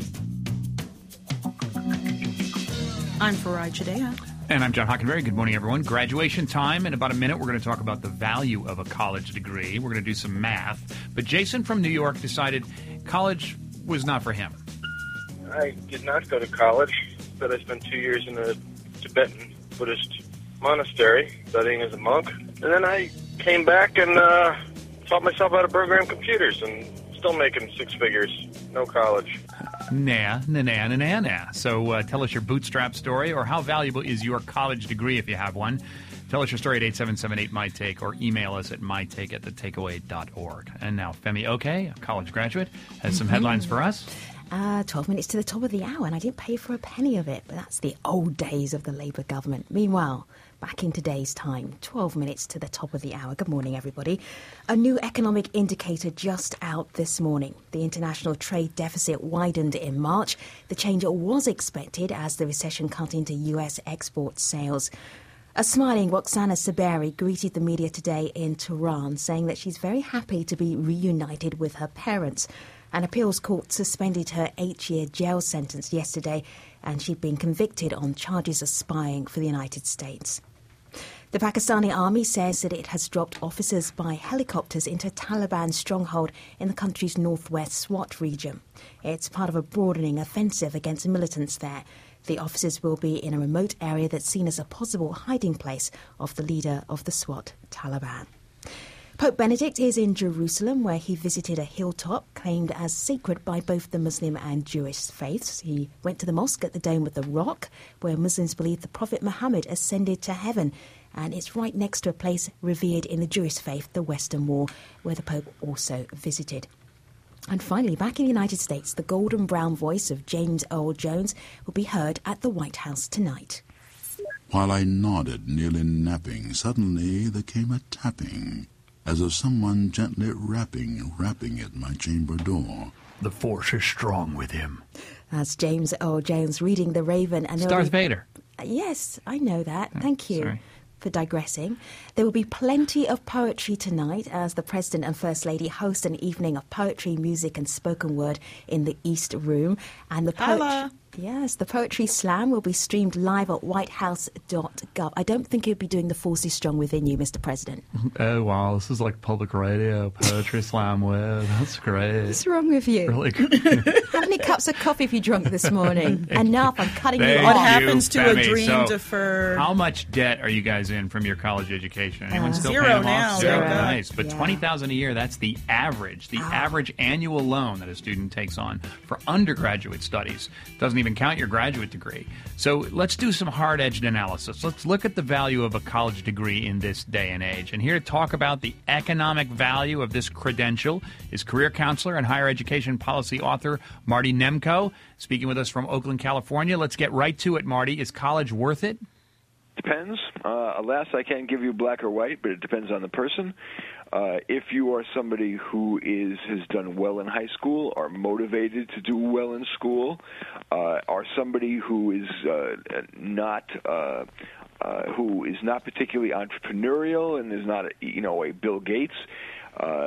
I'm Farai Chideya. And I'm John Hockenberry. Good morning, everyone. Graduation time. In about a minute, we're going to talk about the value of a college degree. We're going to do some math. But Jason from New York decided college was not for him. I did not go to college, but I spent two years in a Tibetan Buddhist monastery studying as a monk. And then I came back and uh, taught myself how to program computers and still making six figures. No college. Nah, nah, nah, nah, nah, nah. So uh, tell us your bootstrap story, or how valuable is your college degree if you have one. Tell us your story at eight seven seven eight, M Y T A K E, or email us at my take at the takeaway dot org. And now Femi Oke, a college graduate, has some mm-hmm. headlines for us. Uh, twelve minutes to the top of the hour, and I didn't pay for a penny of it, but that's the old days of the Labour government. Meanwhile, back in today's time, twelve minutes to the top of the hour. Good morning, everybody. A new economic indicator just out this morning. The international trade deficit widened in March. The change was expected as the recession cut into U S export sales. A smiling Roxana Saberi greeted the media today in Tehran, saying that she's very happy to be reunited with her parents. An appeals court suspended her eight-year jail sentence yesterday, and she'd been convicted on charges of spying for the United States. The Pakistani army says that it has dropped officers by helicopters into a Taliban stronghold in the country's northwest Swat region. It's part of a broadening offensive against militants there. The offices will be in a remote area that's seen as a possible hiding place of the leader of the SWAT, Taliban. Pope Benedict is in Jerusalem, where he visited a hilltop claimed as sacred by both the Muslim and Jewish faiths. He went to the mosque at the Dome of the Rock, where Muslims believe the Prophet Muhammad ascended to heaven, and it's right next to a place revered in the Jewish faith, the Western Wall, where the Pope also visited. And finally, back in the United States, the golden brown voice of James Earl Jones will be heard at the White House tonight. While I nodded, nearly napping, suddenly there came a tapping, as of someone gently rapping and rapping at my chamber door. The force is strong with him. That's James Earl Jones reading The Raven. And Darth be... Vader. Yes, I know that. Oh, Thank you. Sorry. For digressing. There will be plenty of poetry tonight as the President and First Lady host an evening of poetry, music and spoken word in the East Room. And the poetry, yes, the Poetry Slam will be streamed live at white house dot gov. I don't think you'll be doing the force is strong within you, Mister President. Oh, wow, this is like public radio, Poetry Slam word. That's great. What's wrong with you? Really good. How many cups of coffee have you drunk this morning? Enough, I'm cutting Thank you off. What happens to Femi. a dream So, deferred? How much debt are you guys in from your college education? Anyone Uh, still zero paying them now, off? thank God. Nice. But Yeah. twenty thousand dollars a year, that's the average. The average annual loan that a student takes on for undergraduate studies. Doesn't even count your graduate degree. So let's do some hard-edged analysis. Let's look at the value of a college degree in this day and age. And here to talk about the economic value of this credential is career counselor and higher education policy author Marty Nemko, speaking with us from Oakland, California. Let's get right to it, Marty. Is college worth it? Depends. Uh, alas, I can't give you black or white, but it depends on the person. Uh, if you are somebody who is has done well in high school, are motivated to do well in school, uh, are somebody who is uh, not uh, uh, who is not particularly entrepreneurial and is not, a, you know, a Bill Gates. Uh,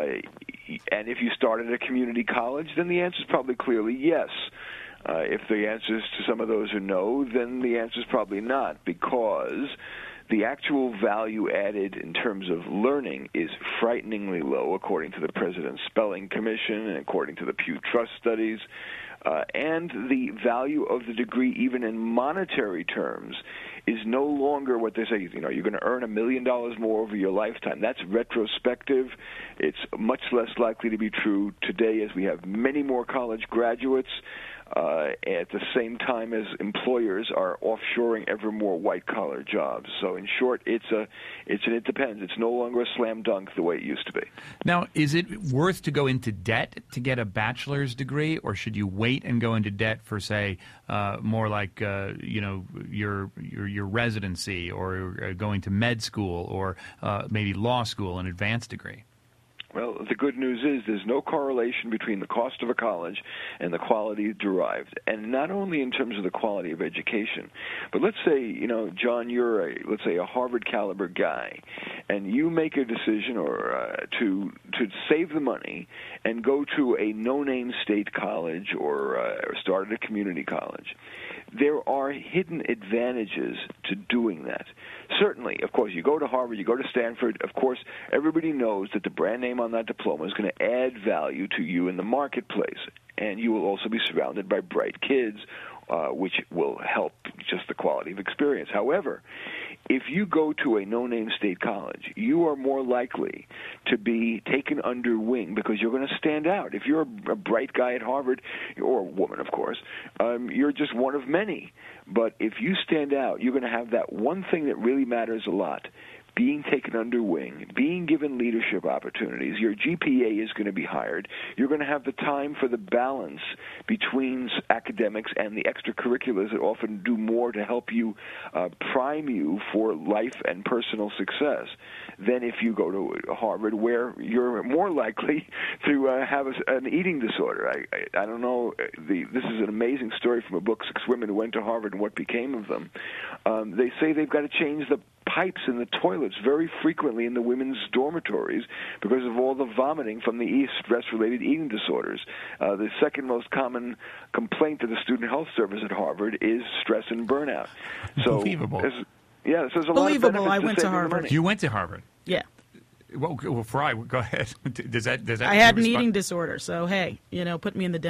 and if you started a community college, then the answer is probably clearly yes. Uh, if the answers to some of those are no, then the answer is probably not, because the actual value added in terms of learning is frighteningly low, according to the President's Spelling Commission and according to the Pew Trust studies. Uh, and the value of the degree, even in monetary terms, is no longer what they say, you know, you're going to earn a million dollars more over your lifetime. That's retrospective. It's much less likely to be true today as we have many more college graduates. Uh, at the same time as employers are offshoring ever more white-collar jobs. So, in short, it's a, it's an it depends. It's no longer a slam dunk the way it used to be. Now, is it worth to go into debt to get a bachelor's degree, or should you wait and go into debt for, say, uh, more like uh, you know your your your residency, or going to med school, or uh, maybe law school, an advanced degree? Well, the good news is there's no correlation between the cost of a college and the quality derived, and not only in terms of the quality of education, but let's say, you know, John, you're a, let's say, a Harvard caliber guy, and you make a decision or uh, to to save the money and go to a no-name state college or, uh, or start at a community college. There are hidden advantages to doing that. Certainly, of course, you go to Harvard, you go to Stanford, of course, everybody knows that the brand name on that diploma is going to add value to you in the marketplace. And you will also be surrounded by bright kids, uh, which will help just the quality of experience. However, if you go to a no-name state college, you are more likely to be taken under wing because you're going to stand out. If you're a, a bright guy at Harvard, or a woman, of course, um, you're just one of many. But if you stand out, you're going to have that one thing that really matters a lot: being taken under wing, being given leadership opportunities. Your G P A is going to be hired. You're going to have the time for the balance between academics and the extracurriculars that often do more to help you uh, prime you for life and personal success than if you go to Harvard, where you're more likely to uh, have a, an eating disorder. I, I, I don't know. The, this is an amazing story from a book, Six Women Who Went to Harvard and What Became of Them. Um, they say they've got to change the pipes in the toilets very frequently in the women's dormitories because of all the vomiting from the stress-related eating disorders. Uh, the second most common complaint to the Student Health Service at Harvard is stress and burnout. So, Unbelievable. there's- Yeah, so there's a Believable. lot of I went to saving the Harvard. money. You went to Harvard? Yeah. Well, well Fry, go ahead. Does that does that? I had an respond- eating disorder, so hey, you know, put me in the demo.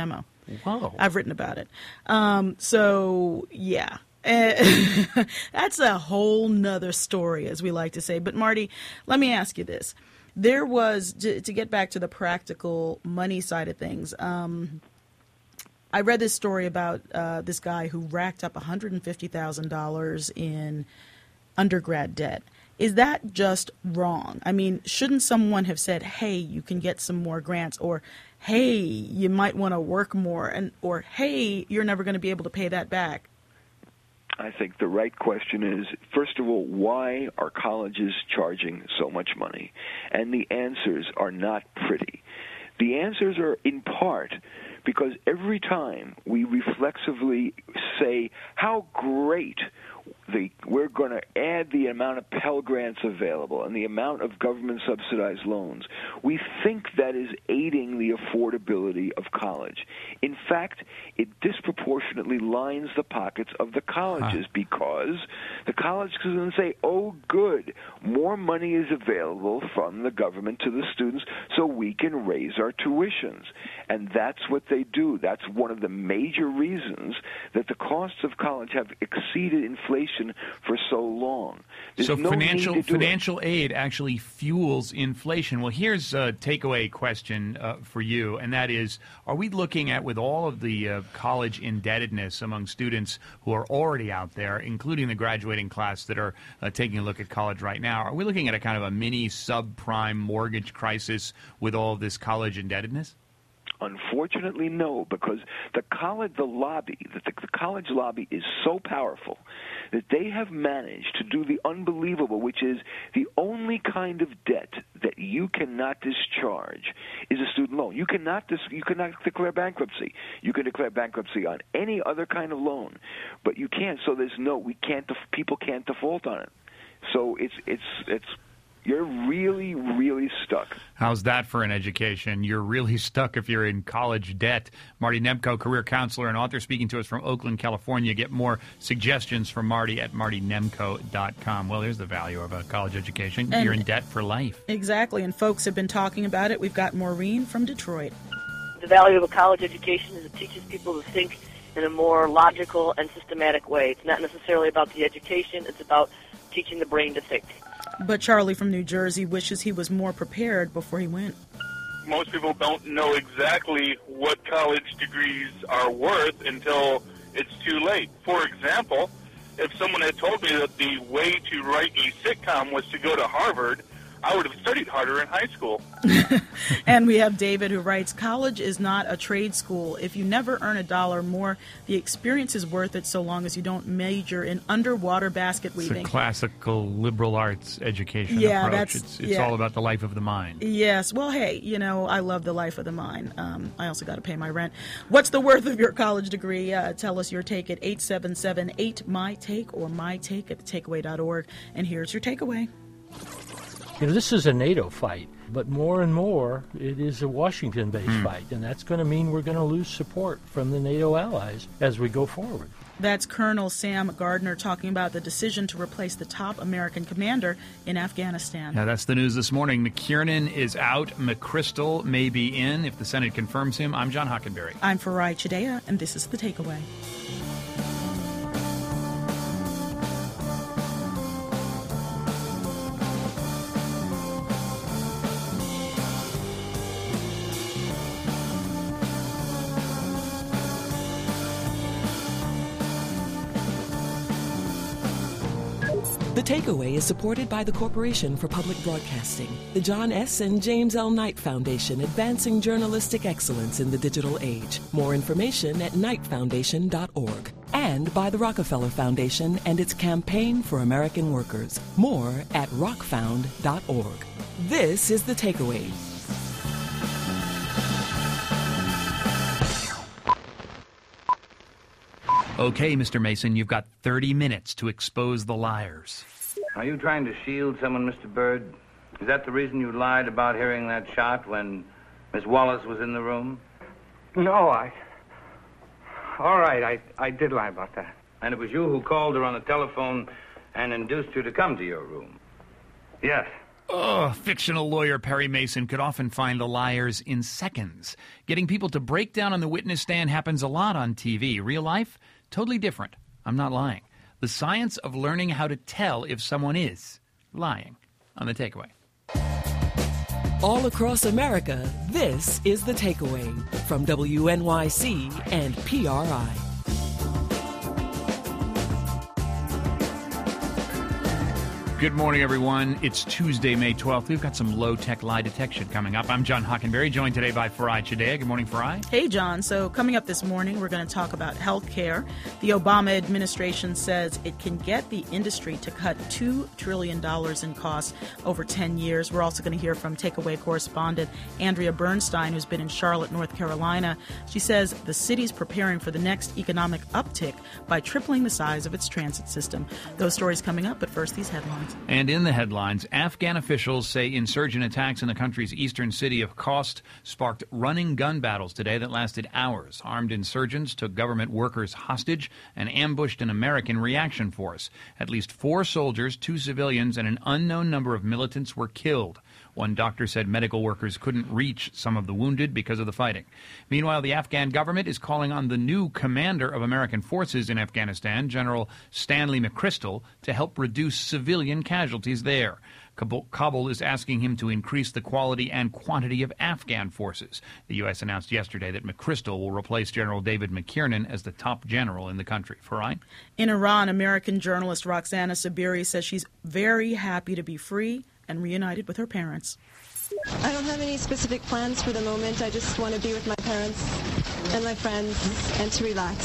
Whoa. I've written about it. Um, so, yeah. That's a whole nother story, as we like to say. But, Marty, let me ask you this. There was, to, to get back to the practical money side of things, um, I read this story about uh, this guy who racked up one hundred fifty thousand dollars in undergrad debt. Is that just wrong? I mean, shouldn't someone have said, hey, you can get some more grants, or hey, you might want to work more, and or hey, you're never going to be able to pay that back? I think the right question is, first of all, why are colleges charging so much money? And the answers are not pretty. The answers are in part because every time we reflexively say how great the, we're going to add the amount of Pell Grants available and the amount of government-subsidized loans, we think that is aiding the affordability of college. In fact, it disproportionately lines the pockets of the colleges huh. because the colleges can say, oh, good, more money is available from the government to the students so we can raise our tuitions. And that's what they do. That's one of the major reasons that the costs of college have exceeded inflation for so long. There's so no financial need to do financial it. aid actually fuels inflation. Well, here's a takeaway question uh, for you, and that is, are we looking at, with all of the uh, college indebtedness among students who are already out there, including the graduating class that are uh, taking a look at college right now, are we looking at a kind of a mini subprime mortgage crisis with all of this college indebtedness? Unfortunately, no, because the college, the lobby, the, the college lobby is so powerful that they have managed to do the unbelievable, which is the only kind of debt that you cannot discharge is a student loan. You cannot dis, you cannot declare bankruptcy. You can declare bankruptcy on any other kind of loan, but you can't. So there's no, we can't. People can't default on it. So it's it's it's. You're really, really stuck. How's that for an education? You're really stuck if you're in college debt. Marty Nemko, career counselor and author, speaking to us from Oakland, California. Get more suggestions from Marty at marty nemko dot com. Well, there's the value of a college education. And you're in debt for life. Exactly, and folks have been talking about it. We've got Maureen from Detroit. The value of a college education is it teaches people to think in a more logical and systematic way. It's not necessarily about the education. It's about teaching the brain to think. But Charlie from New Jersey wishes he was more prepared before he went. Most people don't know exactly what college degrees are worth until it's too late. For example, if someone had told me that the way to write a sitcom was to go to Harvard, I would have studied harder in high school. And we have David who writes, college is not a trade school. If you never earn a dollar more, the experience is worth it so long as you don't major in underwater basket weaving. It's a classical liberal arts education yeah, approach. That's, it's it's yeah. all about the life of the mind. Yes. Well, hey, you know, I love the life of the mind. Um, I also got to pay my rent. What's the worth of your college degree? Uh, tell us your take at eight seven seven eight M Y Take or mytake at the takeaway dot org. And here's your takeaway. You know, this is a NATO fight, but more and more it is a Washington-based mm. fight, and that's going to mean we're going to lose support from the NATO allies as we go forward. That's Colonel Sam Gardner talking about the decision to replace the top American commander in Afghanistan. Yeah, that's the news this morning. McKiernan is out. McChrystal may be in if the Senate confirms him. I'm John Hockenberry. I'm Farai Chidea, and this is The Takeaway. The Takeaway is supported by the Corporation for Public Broadcasting, the John S. and James L. Knight Foundation, advancing journalistic excellence in the digital age. More information at knight foundation dot org. And by the Rockefeller Foundation and its Campaign for American Workers. More at rock found dot org. This is The Takeaway. Okay, Mister Mason, you've got thirty minutes to expose the liars. Are you trying to shield someone, Mister Byrd? Is that the reason you lied about hearing that shot when Miss Wallace was in the room? No, I... All right, I, I did lie about that. And it was you who called her on the telephone and induced her to come to your room? Yes. Oh, fictional lawyer Perry Mason could often find the liars in seconds. Getting people to break down on the witness stand happens a lot on T V. Real life, totally different. I'm not lying. The science of learning how to tell if someone is lying. On The Takeaway. All across America, this is The Takeaway from W N Y C and P R I. Good morning, everyone. It's Tuesday, May twelfth. We've got some low-tech lie detection coming up. I'm John Hockenberry, joined today by Farai Chideya. Good morning, Farai. Hey, John. So coming up this morning, we're going to talk about health care. The Obama administration says it can get the industry to cut two trillion dollars in costs over ten years. We're also going to hear from Takeaway correspondent Andrea Bernstein, who's been in Charlotte, North Carolina. She says the city's preparing for the next economic uptick by tripling the size of its transit system. Those stories coming up, but first, these headlines. And in the headlines, Afghan officials say insurgent attacks in the country's eastern city of Khost sparked running gun battles today that lasted hours. Armed insurgents took government workers hostage and ambushed an American reaction force. At least four soldiers, two civilians, and an unknown number of militants were killed. One doctor said medical workers couldn't reach some of the wounded because of the fighting. Meanwhile, the Afghan government is calling on the new commander of American forces in Afghanistan, General Stanley McChrystal, to help reduce civilian casualties there. Kabul is asking him to increase the quality and quantity of Afghan forces. The U S announced yesterday that McChrystal will replace General David McKiernan as the top general in the country. Farai? In Iran, American journalist Roxana Saberi says she's very happy to be free and reunited with her parents. I don't have any specific plans for the moment. I just want to be with my parents and my friends and to relax.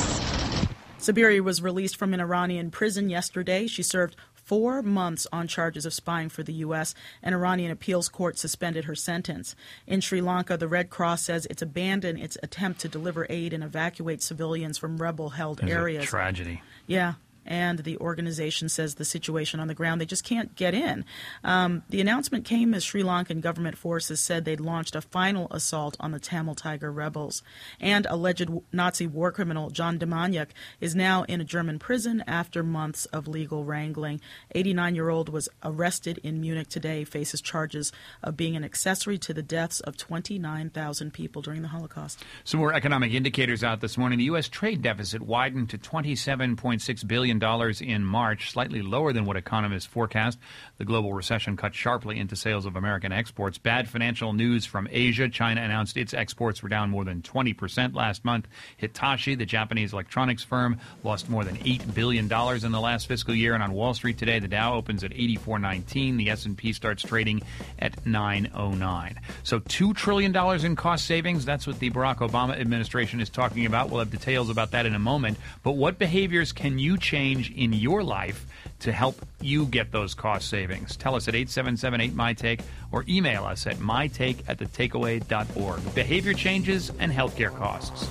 Saberi was released from an Iranian prison yesterday. She served four months on charges of spying for the U S. An Iranian appeals court suspended her sentence. In Sri Lanka, the Red Cross says it's abandoned its attempt to deliver aid and evacuate civilians from rebel-held It's areas. A tragedy. Yeah. And the organization says the situation on the ground, they just can't get in. Um, the announcement came as Sri Lankan government forces said they'd launched a final assault on the Tamil Tiger rebels. And alleged Nazi war criminal John Demjanjuk is now in a German prison after months of legal wrangling. eighty-nine-year-old was arrested in Munich today, faces charges of being an accessory to the deaths of twenty-nine thousand people during the Holocaust. Some more economic indicators out this morning. The U S trade deficit widened to twenty-seven point six billion dollars in March, slightly lower than what economists forecast. The global recession cut sharply into sales of American exports. Bad financial news from Asia. China announced its exports were down more than twenty percent last month. Hitachi, the Japanese electronics firm, lost more than eight billion dollars in the last fiscal year. And on Wall Street today, the Dow opens at eighty-four nineteen. The S and P starts trading at nine oh nine. So two trillion dollars in cost savings. That's what the Barack Obama administration is talking about. We'll have details about that in a moment. But what behaviors can you change in your life to help you get those cost savings? Tell us at eight seven seven eight my take or email us at my take at the takeaway dot org. Behavior changes and healthcare costs.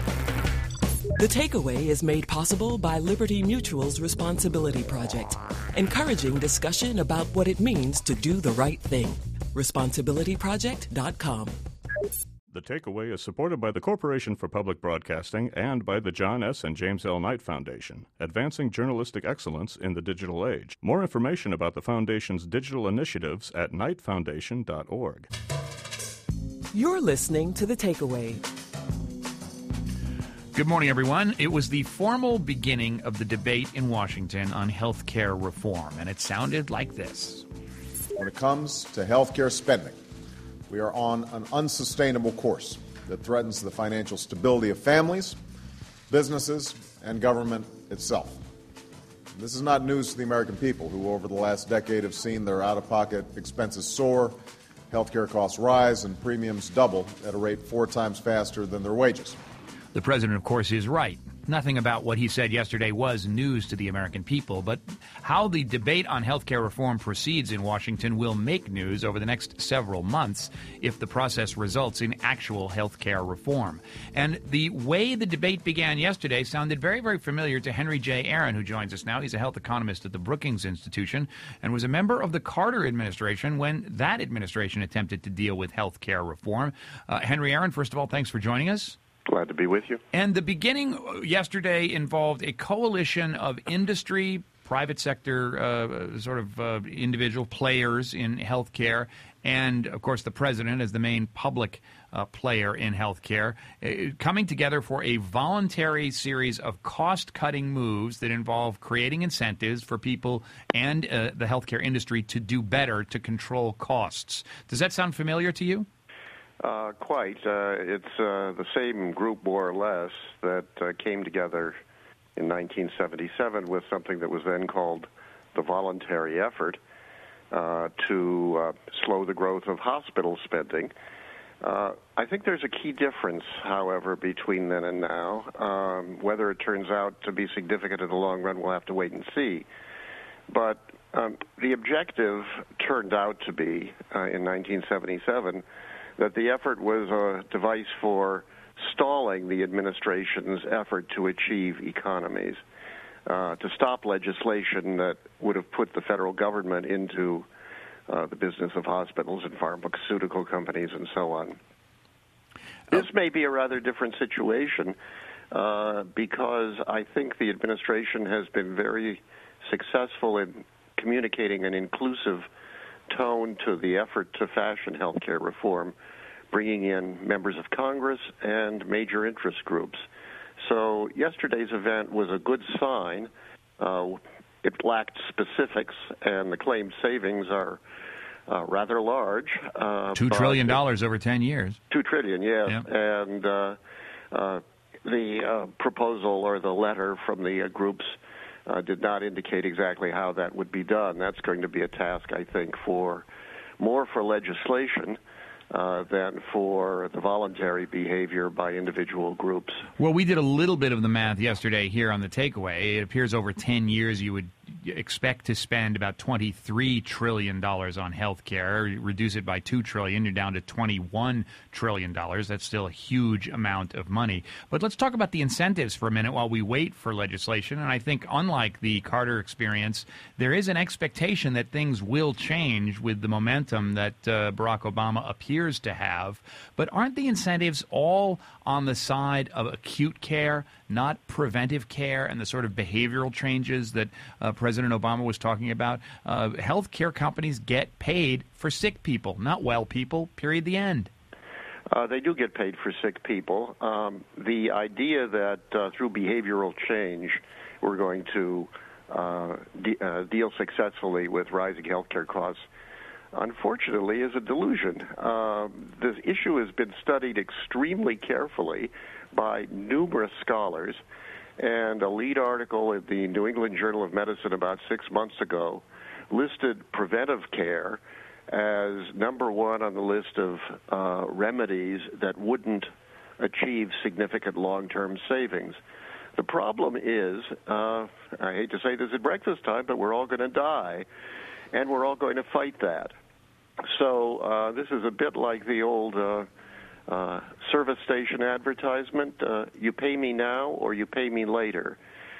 The Takeaway is made possible by Liberty Mutual's Responsibility Project, encouraging discussion about what it means to do the right thing. responsibility project dot com. The Takeaway is supported by the Corporation for Public Broadcasting and by the John S. and James L. Knight Foundation, advancing journalistic excellence in the digital age. More information about the Foundation's digital initiatives at knight foundation dot org. You're listening to The Takeaway. Good morning, everyone. It was the formal beginning of the debate in Washington on health care reform, and it sounded like this. When it comes to health care spending, we are on an unsustainable course that threatens the financial stability of families, businesses, and government itself. This is not news to the American people, who over the last decade have seen their out-of-pocket expenses soar, healthcare costs rise, and premiums double at a rate four times faster than their wages. The president, of course, is right. Nothing about what he said yesterday was news to the American people, but how the debate on health care reform proceeds in Washington will make news over the next several months if the process results in actual health care reform. And the way the debate began yesterday sounded very, very familiar to Henry J. Aaron, who joins us now. He's a health economist at the Brookings Institution and was a member of the Carter administration when that administration attempted to deal with health care reform. Uh, Henry Aaron, first of all, thanks for joining us. Glad to be with you. And the beginning yesterday involved a coalition of industry, private sector uh, sort of uh, individual players in healthcare, and, of course, the president as the main public uh, player in healthcare, uh, coming together for a voluntary series of cost-cutting moves that involve creating incentives for people and uh, the healthcare industry to do better to control costs. Does that sound familiar to you? Uh, quite. Uh, it's uh, the same group, more or less, that uh, came together in nineteen seventy-seven with something that was then called the voluntary effort uh, to uh, slow the growth of hospital spending. Uh, I think there's a key difference, however, between then and now. Um, whether it turns out to be significant in the long run, we'll have to wait and see. But um, the objective turned out to be, uh, in nineteen seventy-seven, that the effort was a device for stalling the administration's effort to achieve economies, uh, to stop legislation that would have put the federal government into uh, the business of hospitals and pharmaceutical companies and so on. This may be a rather different situation uh, because I think the administration has been very successful in communicating an inclusive tone to the effort to fashion healthcare reform, bringing in members of Congress and major interest groups. So yesterday's event was a good sign. Uh, it lacked specifics, and the claimed savings are uh, rather large. Uh, Two trillion dollars over ten years. Two trillion, yes. Yep. And uh, uh, the uh, proposal or the letter from the uh, groups Uh, did not indicate exactly how that would be done. That's going to be a task, I think, for more for legislation uh, than for the voluntary behavior by individual groups. Well, we did a little bit of the math yesterday here on the takeaway. It appears over ten years you would expect to spend about twenty-three trillion dollars on health care. Reduce it by two trillion dollars, you're down to twenty-one trillion dollars. That's still a huge amount of money. But let's talk about the incentives for a minute while we wait for legislation. And I think, unlike the Carter experience, there is an expectation that things will change with the momentum that uh, Barack Obama appears to have. But aren't the incentives all on the side of acute care, not preventive care and the sort of behavioral changes that uh, President Obama was talking about? Uh, health care companies get paid for sick people, not well people, period, the end. Uh, they do get paid for sick people. Um, the idea that uh, through behavioral change we're going to uh, de- uh, deal successfully with rising health care costs, unfortunately, is a delusion. Uh, this issue has been studied extremely carefully by numerous scholars, and a lead article in the New England Journal of Medicine about six months ago listed preventive care as number one on the list of uh, remedies that wouldn't achieve significant long-term savings. The problem is, uh, I hate to say this at breakfast time, but we're all going to die, and we're all going to fight that. So uh, this is a bit like the old uh, uh, service station advertisement. Uh, you pay me now or you pay me later.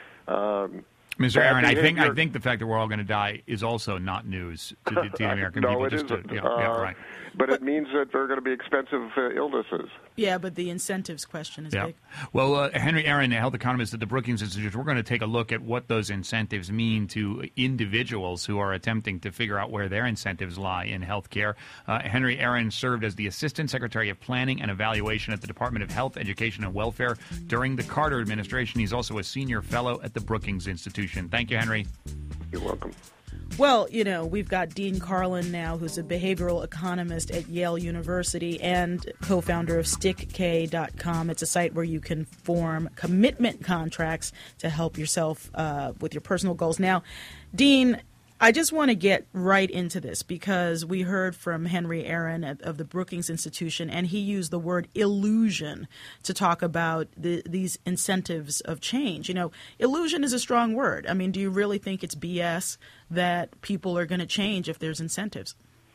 Um, Mister Aaron, I think I think the fact that we're all going to die is also not news to the, to the American no, people. it just isn't. To, yeah, uh, yeah, right. But it means that there are going to be expensive uh, illnesses. Yeah, but the incentives question is yeah. big. Well, uh, Henry Aaron, a health economist at the Brookings Institute, we're going to take a look at what those incentives mean to individuals who are attempting to figure out where their incentives lie in health care. Uh, Henry Aaron served as the Assistant Secretary of Planning and Evaluation at the Department of Health, Education, and Welfare during the Carter administration. He's also a senior fellow at the Brookings Institution. Thank you, Henry. You're welcome. Well, you know, we've got Dean Carlin now, who's a behavioral economist at Yale University and co-founder of stick k dot com. It's a site where you can form commitment contracts to help yourself uh, with your personal goals. Now, Dean, I just want to get right into this because we heard from Henry Aaron at, of the Brookings Institution, and he used the word illusion to talk about the, these incentives of change. You know, illusion is a strong word. I mean, do you really think it's B S that people are going to change if there's incentives?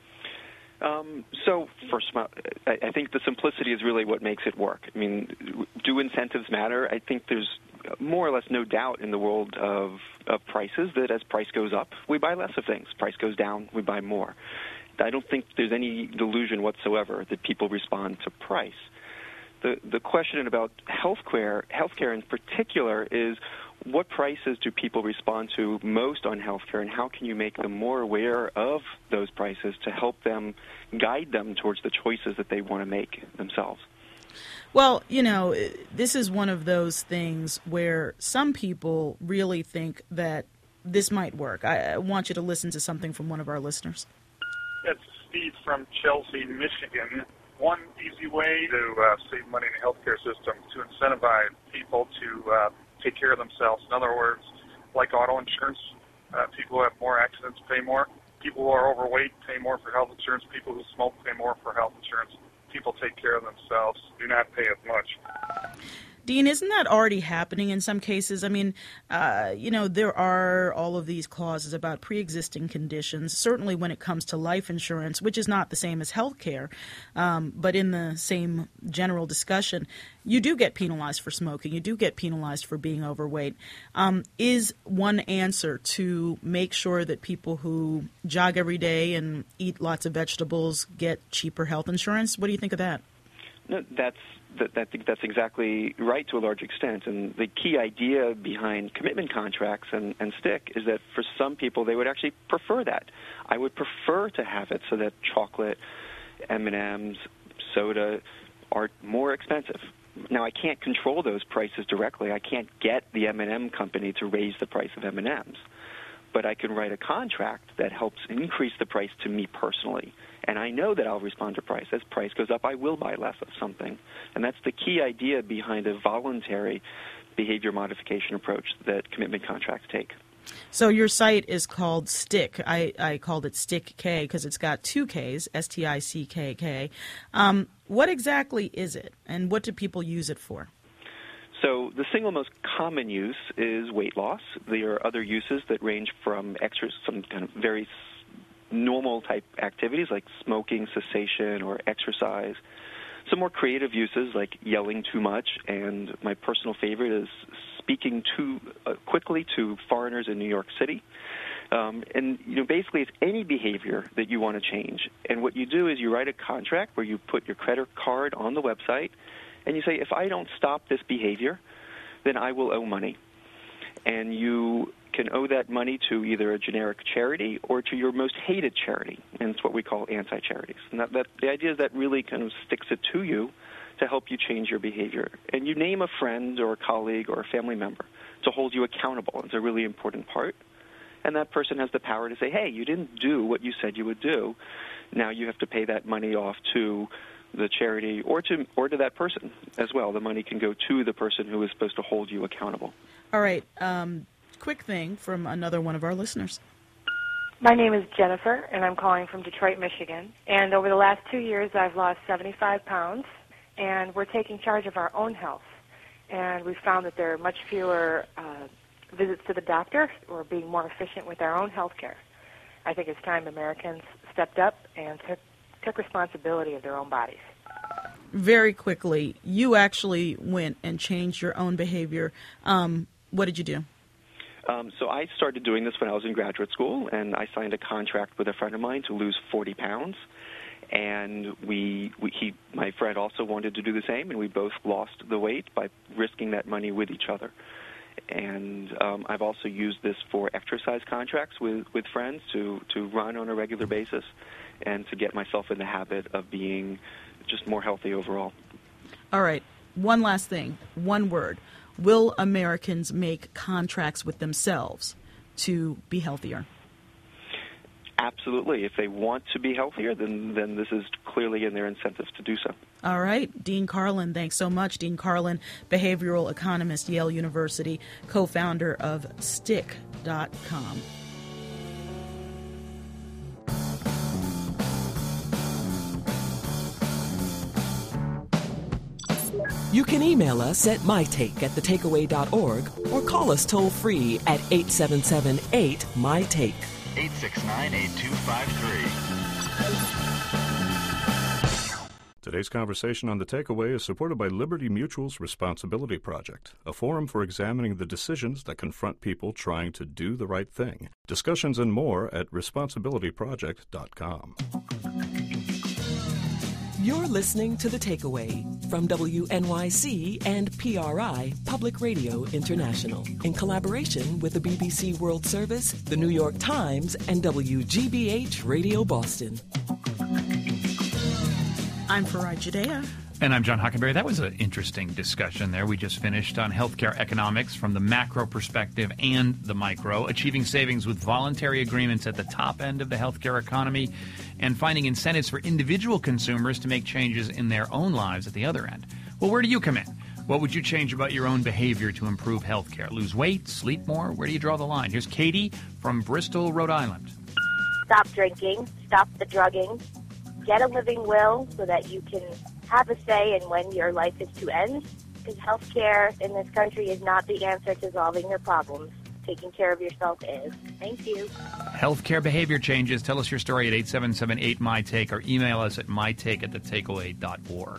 Um, so, first of all, I, I think the simplicity is really what makes it work. I mean, do incentives matter? I think there's more or less no doubt in the world of, of prices that as price goes up, we buy less of things. Price goes down, we buy more. I don't think there's any delusion whatsoever that people respond to price. The the question about healthcare, healthcare in particular, is what prices do people respond to most on healthcare, and how can you make them more aware of those prices to help them guide them towards the choices that they want to make themselves? Well, you know, this is one of those things where some people really think that this might work. I, I want you to listen to something from one of our listeners. It's Steve from Chelsea, Michigan. One easy way to uh, save money in the healthcare system is to incentivize people to uh, take care of themselves. In other words, like auto insurance, uh, people who have more accidents pay more. People who are overweight pay more for health insurance. People who smoke pay more for health insurance. People take care of themselves, do not pay as much. Dean, isn't that already happening in some cases? I mean, uh, you know, there are all of these clauses about pre-existing conditions, certainly when it comes to life insurance, which is not the same as health care, um, but in the same general discussion, you do get penalized for smoking. You do get penalized for being overweight. Um, is one answer to make sure that people who jog every day and eat lots of vegetables get cheaper health insurance? What do you think of that? No, that's that, I think that's exactly right to a large extent. And the key idea behind commitment contracts and, and STIC is that for some people, they would actually prefer that. I would prefer to have it so that chocolate, M and M's, soda are more expensive. Now, I can't control those prices directly. I can't get the M and M company to raise the price of M and M's. But I can write a contract that helps increase the price to me personally. And I know that I'll respond to price. As price goes up, I will buy less of something. And that's the key idea behind a voluntary behavior modification approach that commitment contracts take. So your site is called STIC. I, I called it STIC-K because it's got two Ks, S T I C K K. Um, what exactly is it, and what do people use it for? So the single most common use is weight loss. There are other uses that range from extra, some kind of very normal type activities like smoking cessation or exercise. Some more creative uses like yelling too much, and my personal favorite is speaking too uh, quickly to foreigners in New York City. Um, and, you know, basically it's any behavior that you want to change. And what you do is you write a contract where you put your credit card on the website, and you say, if I don't stop this behavior, then I will owe money. And you can owe that money to either a generic charity or to your most hated charity, and it's what we call anti-charities. And that, that, the idea is that really kind of sticks it to you to help you change your behavior. And you name a friend or a colleague or a family member to hold you accountable. It's a really important part. And that person has the power to say, hey, you didn't do what you said you would do. Now you have to pay that money off to the charity or to or to that person as well. The money can go to the person who is supposed to hold you accountable. All right. Um, quick thing from another one of our listeners. My name is Jennifer, and I'm calling from Detroit, Michigan. And over the last two years, I've lost seventy-five pounds, and we're taking charge of our own health. And we've found that there are much fewer uh, visits to the doctor. We're being more efficient with our own health care. I think it's time Americans stepped up and took, took responsibility of their own bodies. Very quickly, you actually went and changed your own behavior. Um, what did you do? Um, so I started doing this when I was in graduate school, and I signed a contract with a friend of mine to lose forty pounds. And we, we he, my friend also wanted to do the same, and we both lost the weight by risking that money with each other. And um, I've also used this for exercise contracts with, with friends to, to run on a regular basis and to get myself in the habit of being just more healthy overall. All right. One last thing. One word. Will Americans make contracts with themselves to be healthier? Absolutely. If they want to be healthier, then, then this is clearly in their incentives to do so. All right. Dean Karlan, thanks so much. Dean Karlan, behavioral economist, Yale University, co-founder of stick dot com. You can email us at mytake at the takeaway dot org or call us toll-free at eight seven seven eight M Y Take. eight six nine, eight two five three. Today's conversation on The Takeaway is supported by Liberty Mutual's Responsibility Project, a forum for examining the decisions that confront people trying to do the right thing. Discussions and more at responsibility project dot com. You're listening to The Takeaway. from W N Y C and P R I, Public Radio International, in collaboration with the B B C World Service, the New York Times, and W G B H Radio Boston. I'm Farai Judea. And I'm John Hockenberry. That was an interesting discussion there. We just finished on healthcare economics from the macro perspective and the micro, achieving savings with voluntary agreements at the top end of the healthcare economy, and finding incentives for individual consumers to make changes in their own lives at the other end. Well, where do you come in? What would you change about your own behavior to improve healthcare? Lose weight? Sleep more? Where do you draw the line? Here's Katie from Bristol, Rhode Island. Stop drinking. Stop the drugging. Get a living will so that you can have a say in when your life is to end, because healthcare in this country is not the answer to solving your problems. Taking care of yourself is. Thank you. Healthcare behavior changes. Tell us your story at eight seven seven eight M Y Take or email us at my take at the takeaway dot org.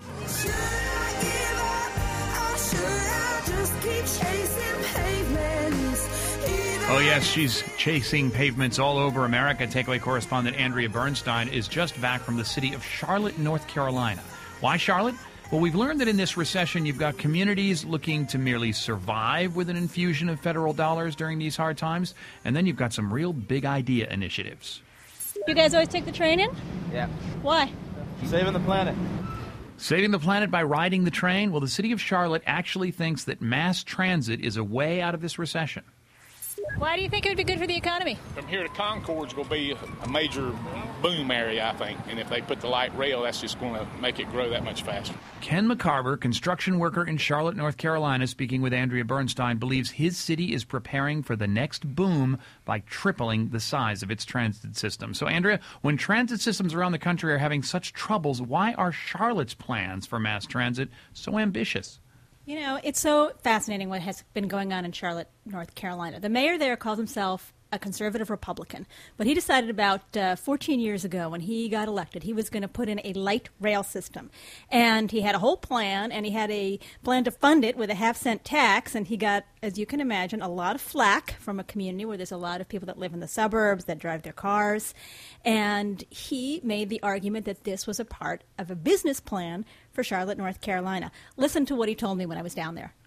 Oh, yes, she's chasing pavements all over America. Takeaway correspondent Andrea Bernstein is just back from the city of Charlotte, North Carolina. Why Charlotte? Well, we've learned that in this recession, you've got communities looking to merely survive with an infusion of federal dollars during these hard times, and then you've got some real big idea initiatives. You guys always take the train in? Yeah. Why? Saving the planet. Saving the planet by riding the train? Well, the city of Charlotte actually thinks that mass transit is a way out of this recession. Why do you think it would be good for the economy? From here to Concord's going to be a major boom area, I think. And if they put the light rail, that's just going to make it grow that much faster. Ken McCarver, construction worker in Charlotte, North Carolina, speaking with Andrea Bernstein, believes his city is preparing for the next boom by tripling the size of its transit system. So, Andrea, when transit systems around the country are having such troubles, why are Charlotte's plans for mass transit so ambitious? You know, it's so fascinating what has been going on in Charlotte, North Carolina. The mayor there calls himself a conservative Republican, but he decided about uh, fourteen years ago when he got elected he was going to put in a light rail system. And he had a whole plan, and he had a plan to fund it with a half-cent tax, and he got, as you can imagine, a lot of flack from a community where there's a lot of people that live in the suburbs, that drive their cars. And he made the argument that this was a part of a business plan for Charlotte, North Carolina. Listen to what he told me when I was down there.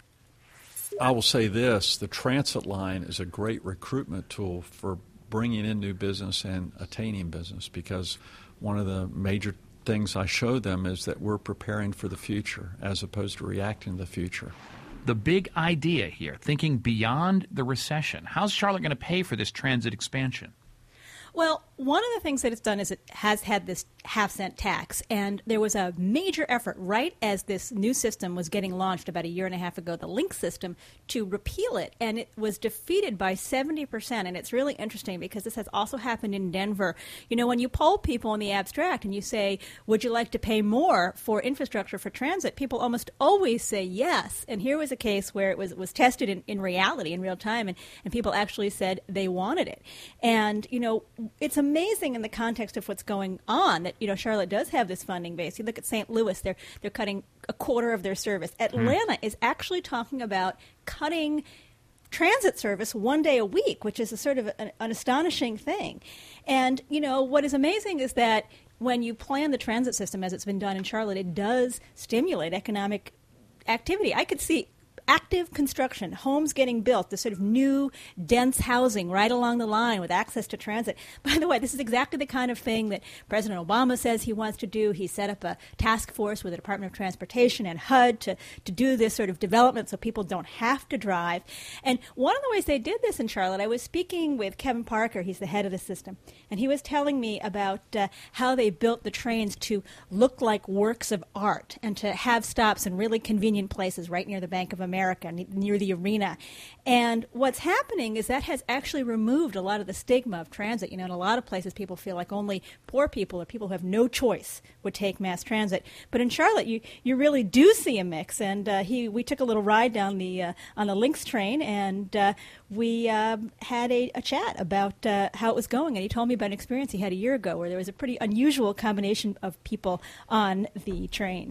I will say this, the transit line is a great recruitment tool for bringing in new business and attaining business, because one of the major things I show them is that we're preparing for the future as opposed to reacting to the future. The big idea here, thinking beyond the recession. How's Charlotte going to pay for this transit expansion? Well, one of the things that it's done is it has had this half-cent tax, and there was a major effort right as this new system was getting launched about a year and a half ago, the Link system, to repeal it, and it was defeated by seventy percent, and it's really interesting because this has also happened in Denver. You know, when you poll people in the abstract and you say, would you like to pay more for infrastructure for transit, people almost always say yes, and here was a case where it was, was tested in, in reality, in real time, and, and people actually said they wanted it. And, you know, it's amazing in the context of what's going on that, you know, Charlotte does have this funding base. You look at Saint Louis, they're they're cutting a quarter of their service. Atlanta mm. is actually talking about cutting transit service one day a week, which is a sort of an, an astonishing thing. And, you know, what is amazing is that when you plan the transit system as it's been done in Charlotte, it does stimulate economic activity. I could see active construction, homes getting built, this sort of new, dense housing right along the line with access to transit. By the way, this is exactly the kind of thing that President Obama says he wants to do. He set up a task force with the Department of Transportation and H U D to, to do this sort of development so people don't have to drive. And one of the ways they did this in Charlotte, I was speaking with Kevin Parker, he's the head of the system, and he was telling me about uh, how they built the trains to look like works of art and to have stops in really convenient places right near the Bank of America. America, near the arena. And what's happening is that has actually removed a lot of the stigma of transit. You know, in a lot of places people feel like only poor people or people who have no choice would take mass transit. But in Charlotte, you, you really do see a mix. And uh, he we took a little ride down the uh, on the Lynx train, and uh, we uh, had a, a chat about uh, how it was going. And he told me about an experience he had a year ago where there was a pretty unusual combination of people on the train.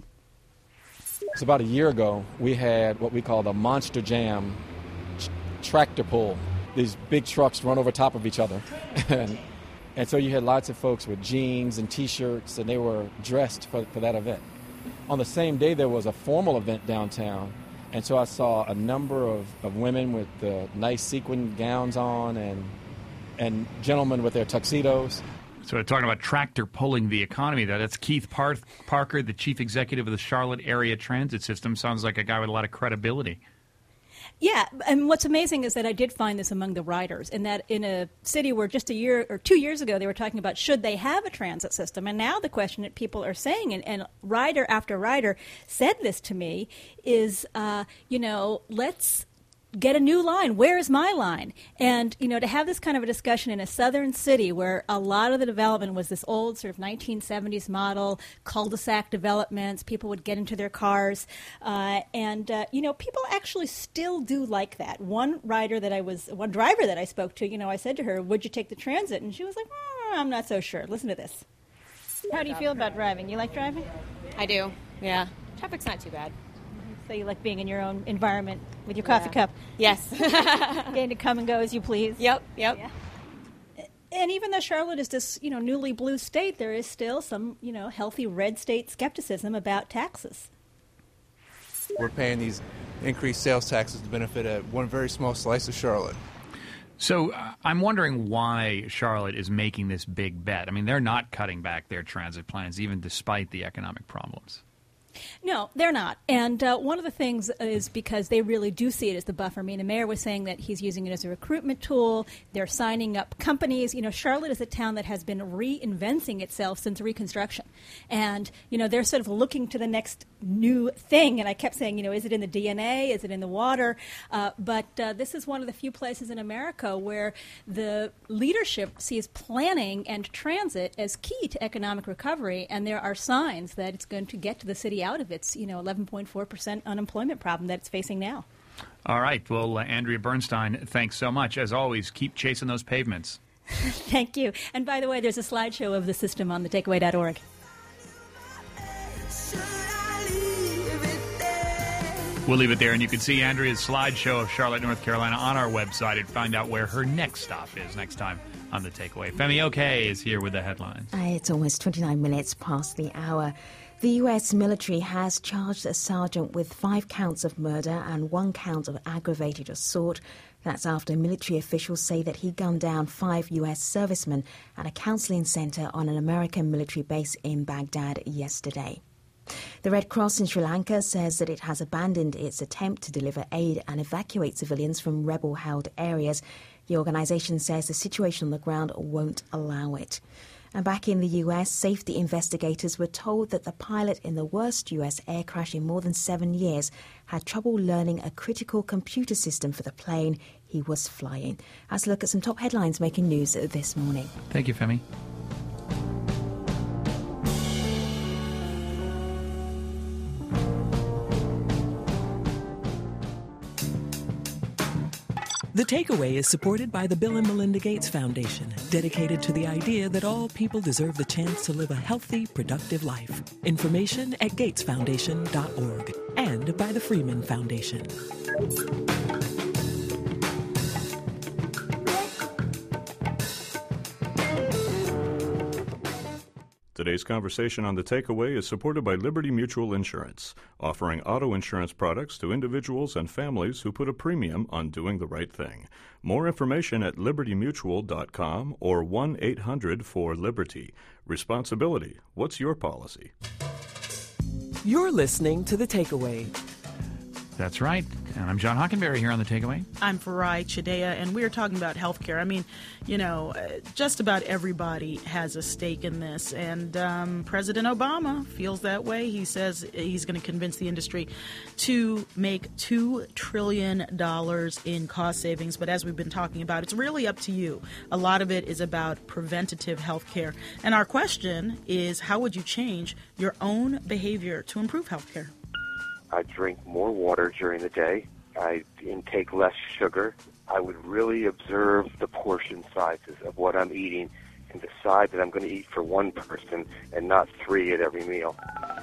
So about a year ago, we had what we call the Monster Jam tr- tractor pull. These big trucks run over top of each other. and, and so you had lots of folks with jeans and T-shirts, and they were dressed for, for that event. On the same day, there was a formal event downtown, and so I saw a number of, of women with the nice sequin gowns on and and gentlemen with their tuxedos. So talking about tractor pulling the economy, though, that's Keith Par- Parker, the chief executive of the Charlotte Area Transit System. Sounds like a guy with a lot of credibility. Yeah, and what's amazing is that I did find this among the riders, in that in a city where just a year or two years ago they were talking about should they have a transit system, and now the question that people are saying, and, and rider after rider said this to me, is, uh, you know, let's get a new line. Where is my line? And, you know, to have this kind of a discussion in a southern city where a lot of the development was this old sort of nineteen seventies model, cul-de-sac developments, people would get into their cars. Uh, and, uh, you know, people actually still do like that. One rider that I was, one driver that I spoke to, you know, I said to her, would you take the transit? And she was like, oh, I'm not so sure. Listen to this. How do you feel about driving? You like driving? I do, yeah. Traffic's not too bad. So you like being in your own environment with your coffee Yeah. cup? Yes. Getting to come and go as you please? Yep, yep. Yeah. And even though Charlotte is this, you know, newly blue state, there is still some, you know, healthy red state skepticism about taxes. We're paying these increased sales taxes to benefit a, one very small slice of Charlotte. So uh, I'm wondering why Charlotte is making this big bet. I mean, they're not cutting back their transit plans, even despite the economic problems. No, they're not. And uh, one of the things is because they really do see it as the buffer. I mean, the mayor was saying that he's using it as a recruitment tool. They're signing up companies. You know, Charlotte is a town that has been reinventing itself since Reconstruction. And, you know, they're sort of looking to the next new thing. And I kept saying, you know, is it in the D N A? Is it in the water? Uh, but uh, this is one of the few places in America where the leadership sees planning and transit as key to economic recovery. And there are signs that it's going to get to the city out of its, you know, eleven point four percent unemployment problem that it's facing now. All right. Well, uh, Andrea Bernstein, thanks so much. As always, keep chasing those pavements. Thank you. And by the way, there's a slideshow of the system on the takeaway dot org. We'll leave it there, and you can see Andrea's slideshow of Charlotte, North Carolina on our website and find out where her next stop is next time on The Takeaway. Femi Oke is here with the headlines. Uh, it's almost twenty-nine minutes past the hour. The U S military has charged a sergeant with five counts of murder and one count of aggravated assault. That's after military officials say that he gunned down five U S servicemen at a counseling center on an American military base in Baghdad yesterday. The Red Cross in Sri Lanka says that it has abandoned its attempt to deliver aid and evacuate civilians from rebel-held areas. The organisation says the situation on the ground won't allow it. And back in the U S, safety investigators were told that the pilot in the worst U S air crash in more than seven years had trouble learning a critical computer system for the plane he was flying. Let's look at some top headlines making news this morning. Thank you, Femi. The Takeaway is supported by the Bill and Melinda Gates Foundation, dedicated to the idea that all people deserve the chance to live a healthy, productive life. Information at gates foundation dot org and by the Freeman Foundation. Today's conversation on The Takeaway is supported by Liberty Mutual Insurance, offering auto insurance products to individuals and families who put a premium on doing the right thing. More information at liberty mutual dot com or one eight hundred four liberty. Responsibility. What's your policy? You're listening to The Takeaway. That's right. And I'm John Hockenberry here on The Takeaway. I'm Farai Chidea, and we're talking about healthcare. I mean, you know, uh, just about everybody has a stake in this, and um, President Obama feels that way. He says he's going to convince the industry to make two trillion dollars in cost savings, but as we've been talking about, it's really up to you. A lot of it is about preventative healthcare, and our question is, how would you change your own behavior to improve healthcare? I drink more water during the day. I intake less sugar. I would really observe the portion sizes of what I'm eating and decide that I'm going to eat for one person and not three at every meal.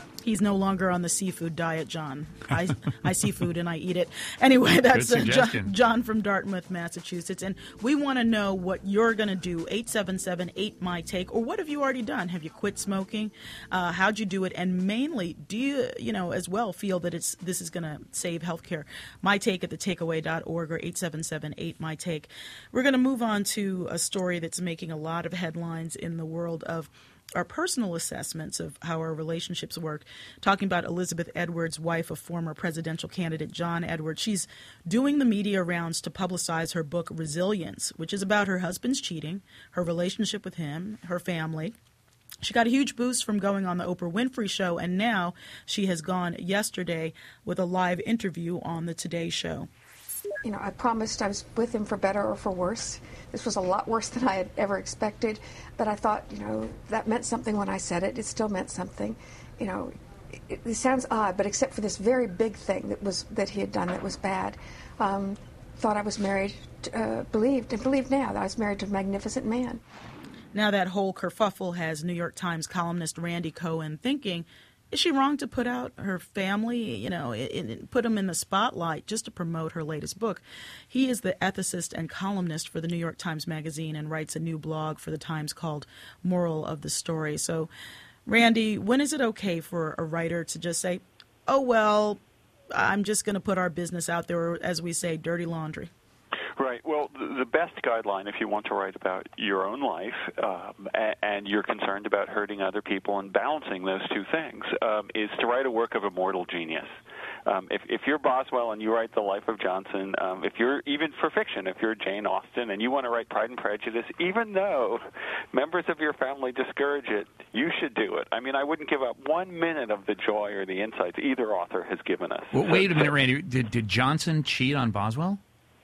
He's no longer on the seafood diet, John. I, I see food and I eat it. Anyway, that's uh, John, John from Dartmouth, Massachusetts. And we want to know what you're going to do. eight seven seven eight M Y TAKE. Or what have you already done? Have you quit smoking? Uh, how'd you do it? And mainly, do you, you know, as well feel that it's this is going to save healthcare? My Take at the takeaway dot org or eight seven seven eight M Y TAKE. We're going to move on to a story that's making a lot of headlines in the world of our personal assessments of how our relationships work, talking about Elizabeth Edwards, wife of former presidential candidate John Edwards. She's doing the media rounds to publicize her book, Resilience, which is about her husband's cheating, her relationship with him, her family. She got a huge boost from going on the Oprah Winfrey Show, and now she has gone yesterday with a live interview on the Today Show. You know, I promised I was with him for better or for worse. This was a lot worse than I had ever expected, but I thought, you know, that meant something when I said it. It still meant something. You know, it, it sounds odd, but except for this very big thing that was that he had done that was bad, um, thought I was married, to, uh, believed, and believe now that I was married to a magnificent man. Now that whole kerfuffle has New York Times columnist Randy Cohen thinking, is she wrong to put out her family, you know, in, in, put them in the spotlight just to promote her latest book? He is the ethicist and columnist for the New York Times Magazine and writes a new blog for the Times called Moral of the Story. So, Randy, when is it okay for a writer to just say, oh, well, I'm just going to put our business out there, or as we say, dirty laundry? Right. Well, the best guideline if you want to write about your own life um, and you're concerned about hurting other people and balancing those two things um, is to write a work of immortal genius. Um, if, if you're Boswell and you write The Life of Johnson, um, if you're even for fiction, if you're Jane Austen and you want to write Pride and Prejudice, even though members of your family discourage it, you should do it. I mean, I wouldn't give up one minute of the joy or the insights either author has given us. Well, wait a minute, Randy. Did, did Johnson cheat on Boswell?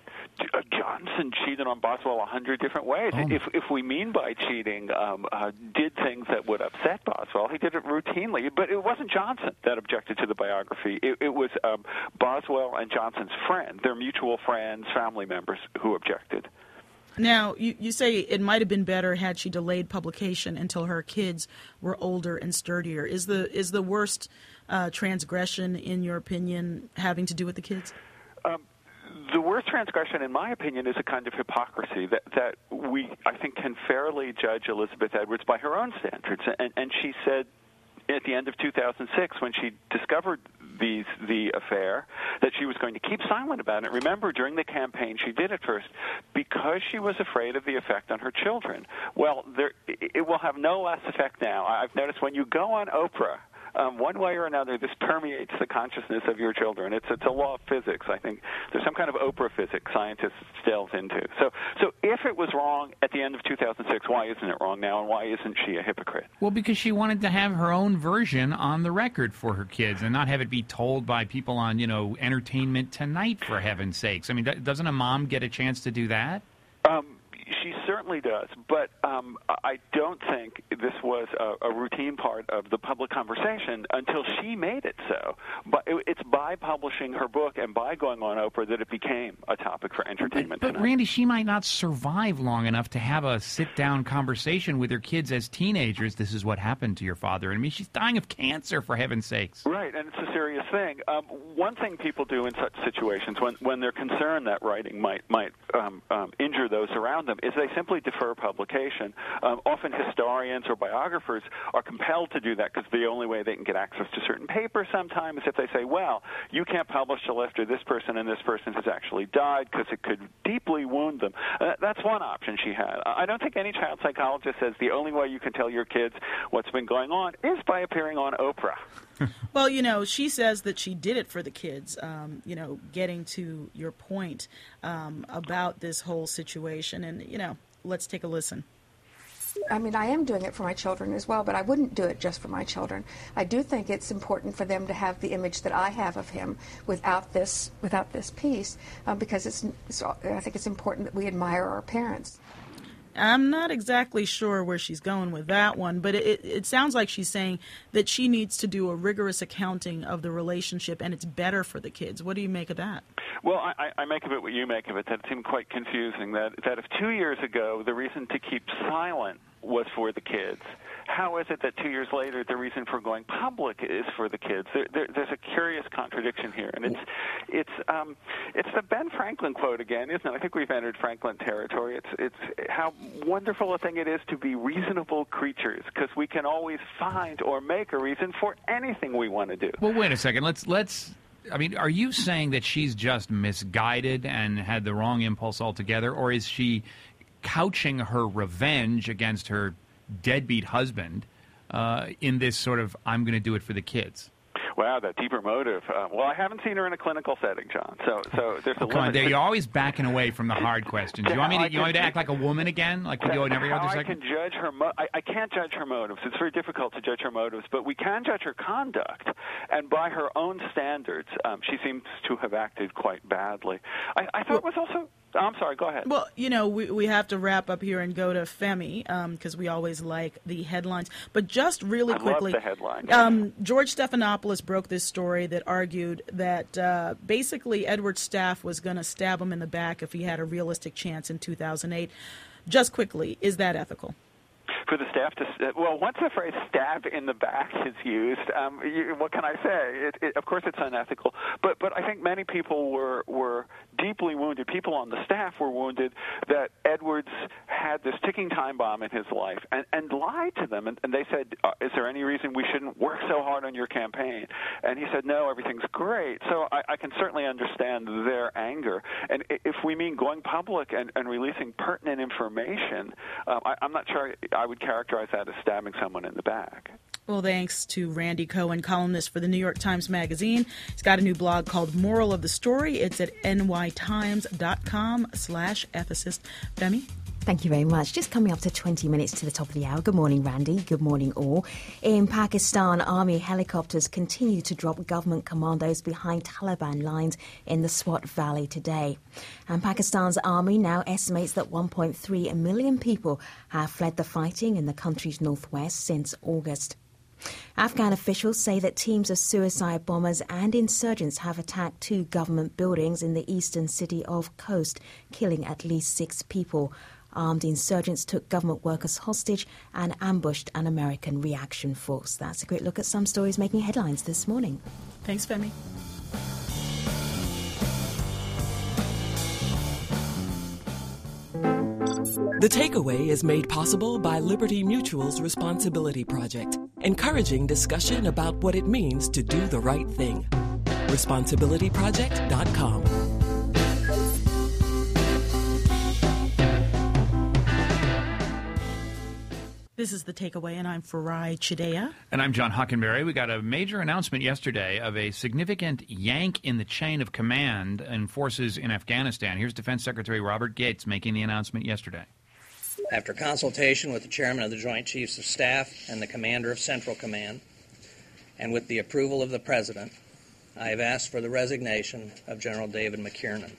Johnson cheated on Boswell a hundred different ways. Oh. If if we mean by cheating, um, uh, did things that would upset Boswell, he did it routinely. But it wasn't Johnson that objected to the biography. It, it was um, Boswell and Johnson's friend, their mutual friends, family members, who objected. Now, you, you say it might have been better had she delayed publication until her kids were older and sturdier. Is the is the worst uh, transgression, in your opinion, having to do with the kids? Um, The worst transgression, in my opinion, is a kind of hypocrisy that, that we, I think, can fairly judge Elizabeth Edwards by her own standards. And, and she said at the end of two thousand six, when she discovered these, the affair, that she was going to keep silent about it. Remember, during the campaign, she did at first because she was afraid of the effect on her children. Well, there, it will have no less effect now. I've noticed when you go on Oprah, Um, one way or another, this permeates the consciousness of your children. It's it's a law of physics. I think there's some kind of Oprah physics scientists delve into. So, so if it was wrong at the end of two thousand six, why isn't it wrong now, and why isn't she a hypocrite? Well, because she wanted to have her own version on the record for her kids and not have it be told by people on, you know, Entertainment Tonight, for heaven's sakes. I mean, doesn't a mom get a chance to do that? Um, she certainly does, but um, I don't think this was a, a routine part of the public conversation until she made it so. But it, it's by publishing her book and by going on Oprah that it became a topic for Entertainment But, but Tonight. Randy, she might not survive long enough to have a sit-down conversation with her kids as teenagers. This is what happened to your father. I mean, she's dying of cancer, for heaven's sakes. Right, and it's a serious thing. Um, one thing people do in such situations when, when they're concerned that writing might, might um, um, injure those around them is they simply defer publication. Um, often historians or biographers are compelled to do that because the only way they can get access to certain papers sometimes is if they say, well, you can't publish till after this person and this person has actually died because it could deeply wound them. Uh, that's one option she had. I don't think any child psychologist says the only way you can tell your kids what's been going on is by appearing on Oprah. Well, you know, she says that she did it for the kids, um, you know, getting to your point um, about this whole situation. And, you know, let's take a listen. I mean, I am doing it for my children as well, but I wouldn't do it just for my children. I do think it's important for them to have the image that I have of him without this, without this piece, uh, because it's, it's, I think it's important that we admire our parents. I'm not exactly sure where she's going with that one, but it, it sounds like she's saying that she needs to do a rigorous accounting of the relationship, and it's better for the kids. What do you make of that? Well, I, I make of it what you make of it, that it seemed quite confusing, that, that if two years ago the reason to keep silent was for the kids, how is it that two years later the reason for going public is for the kids? There, there, there's a curious contradiction here, and it's it's um, it's the Ben Franklin quote again, isn't it? I think we've entered Franklin territory. It's it's how wonderful a thing it is to be reasonable creatures, because we can always find or make a reason for anything we want to do. Well, wait a second. Let's let's. I mean, are you saying that she's just misguided and had the wrong impulse altogether, or is she couching her revenge against her deadbeat husband uh, in this sort of, I'm going to do it for the kids? Wow, that deeper motive. Uh, well, I haven't seen her in a clinical setting, John. So, so there's a oh, come limit. on, you're always backing away from the hard questions. You want me to, you want me to act like a woman again, like we do in every other How I segment? can judge her. Mo- I, I can't judge her motives. It's very difficult to judge her motives, but we can judge her conduct. And by her own standards, um, she seems to have acted quite badly. I, I thought well, it was also. I'm sorry, go ahead. Well, you know, we, we have to wrap up here and go to Femi, because um, we always like the headlines. But just really I quickly, love the headlines. Um, George Stephanopoulos broke this story that argued that uh, basically Edward's staff was going to stab him in the back if he had a realistic chance in two thousand eight. Just quickly, is that ethical? For the staff to, well, once the phrase "stab in the back" is used, um, you, what can I say? It, it, of course, it's unethical. But but I think many people were were deeply wounded. People on the staff were wounded that Edwards had this ticking time bomb in his life and, and lied to them. And, and they said, uh, "Is there any reason we shouldn't work so hard on your campaign?" And he said, "No, everything's great." So I, I can certainly understand their anger. And if we mean going public and, and releasing pertinent information, um, I, I'm not sure I would characterize that as stabbing someone in the back. Well, thanks to Randy Cohen, columnist for the New York Times Magazine. He's got a new blog called Moral of the Story. It's at nytimes.com slash ethicist. Femi? Thank you very much. Just coming up to twenty minutes to the top of the hour. Good morning, Randy. Good morning, all. In Pakistan, army helicopters continue to drop government commandos behind Taliban lines in the Swat Valley today. And Pakistan's army now estimates that one point three million people have fled the fighting in the country's northwest since August. Afghan officials say that teams of suicide bombers and insurgents have attacked two government buildings in the eastern city of Khost, killing at least six people. Armed insurgents took government workers hostage and ambushed an American reaction force. That's a great look at some stories making headlines this morning. Thanks, Femi. The Takeaway is made possible by Liberty Mutual's Responsibility Project, encouraging discussion about what it means to do the right thing. responsibility project dot com. This is The Takeaway, and I'm Farai Chidea. And I'm John Hockenberry. We got a major announcement yesterday of a significant yank in the chain of command in forces in Afghanistan. Here's Defense Secretary Robert Gates making the announcement yesterday. After consultation with the Chairman of the Joint Chiefs of Staff and the Commander of Central Command, and with the approval of the President, I have asked for the resignation of General David McKiernan.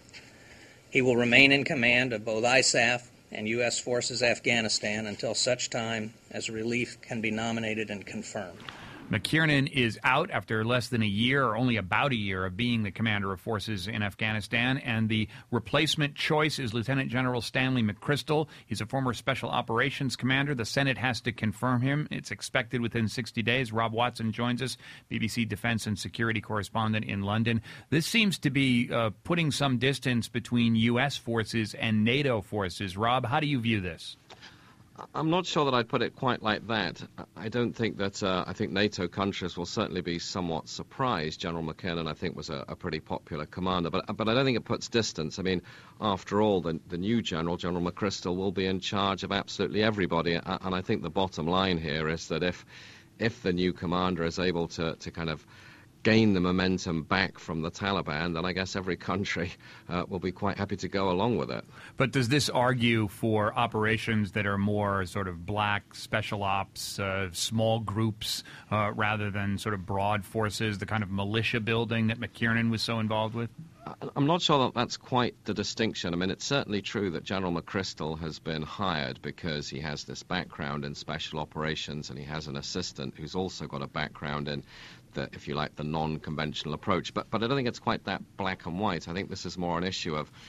He will remain in command of both I S A F and U S Forces Afghanistan until such time as relief can be nominated and confirmed. McKiernan is out after less than a year, or only about a year, of being the commander of forces in Afghanistan, and the replacement choice is Lieutenant General Stanley McChrystal. He's a former Special Operations Commander. The Senate has to confirm him. It's expected within sixty days. Rob Watson joins us, B B C Defense and Security correspondent in London. This seems to be uh, putting some distance between U S forces and NATO forces. Rob, how do you view this? I'm not sure that I'd put it quite like that. I don't think that, uh, I think NATO countries will certainly be somewhat surprised. General McKiernan, I think, was a, a pretty popular commander, but but I don't think it puts distance. I mean, after all, the, the new general, General McChrystal, will be in charge of absolutely everybody, and I think the bottom line here is that if if the new commander is able to, to kind of gain the momentum back from the Taliban, then I guess every country uh, will be quite happy to go along with it. But does this argue for operations that are more sort of black special ops, uh, small groups, uh, rather than sort of broad forces, the kind of militia building that McKiernan was so involved with? I'm not sure that that's quite the distinction. I mean, it's certainly true that General McChrystal has been hired because he has this background in special operations, and he has an assistant who's also got a background in the, if you like, the non-conventional approach. But but I don't think it's quite that black and white. I think this is more an issue of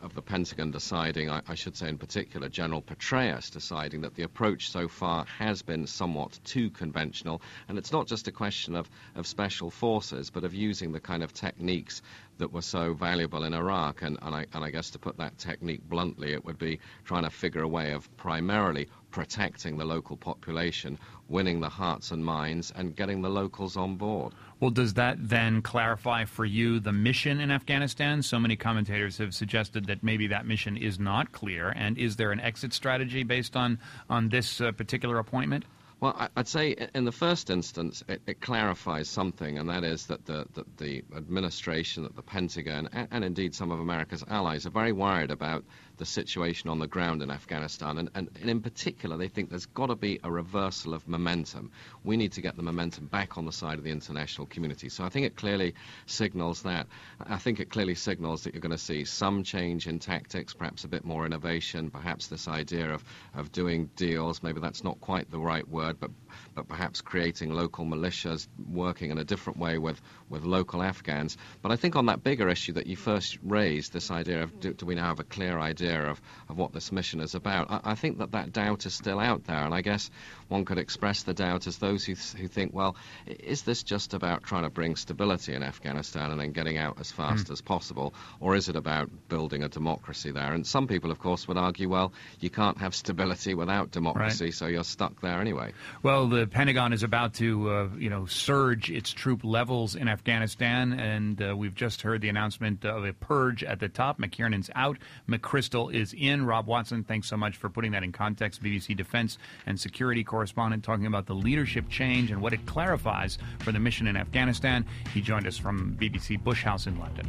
of the Pentagon deciding, I, I should say in particular General Petraeus deciding that the approach so far has been somewhat too conventional, and it's not just a question of, of special forces, but of using the kind of techniques that were so valuable in Iraq. And, and, I, and I guess to put that technique bluntly, it would be trying to figure a way of primarily protecting the local population, winning the hearts and minds, and getting the locals on board. Well, does that then clarify for you the mission in Afghanistan? So many commentators have suggested that maybe that mission is not clear. And is there an exit strategy based on, on this uh, particular appointment? Well, I'd say in the first instance, it, it clarifies something, and that is that the, the, the administration, that the Pentagon, and, and indeed some of America's allies are very worried about the situation on the ground in Afghanistan, and, and, and in particular, they think there's got to be a reversal of momentum. We need to get the momentum back on the side of the international community. So I think it clearly signals that. I think it clearly signals that you're going to see some change in tactics, perhaps a bit more innovation, perhaps this idea of, of doing deals. Maybe that's not quite the right word, but but perhaps creating local militias, working in a different way with, with local Afghans. But I think on that bigger issue that you first raised, this idea of do, do we now have a clear idea of, of what this mission is about, I, I think that that doubt is still out there. And I guess one could express the doubt as those who, who think, well, is this just about trying to bring stability in Afghanistan and then getting out as fast mm. as possible, or is it about building a democracy there? And some people, of course, would argue, well, you can't have stability without democracy, right. So you're stuck there anyway. Well, the Pentagon is about to, uh, you know, surge its troop levels in Afghanistan, and uh, we've just heard the announcement of a purge at the top. McKiernan's out. McChrystal is in. Rob Watson, thanks so much for putting that in context. B B C Defense and Security correspondent talking about the leadership change and what it clarifies for the mission in Afghanistan. He joined us from B B C Bush House in London.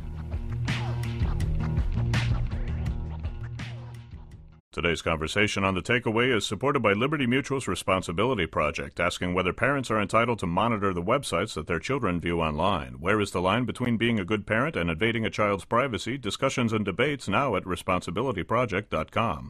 Today's conversation on The Takeaway is supported by Liberty Mutual's Responsibility Project, asking whether parents are entitled to monitor the websites that their children view online. Where is the line between being a good parent and invading a child's privacy? Discussions and debates now at responsibility project dot com.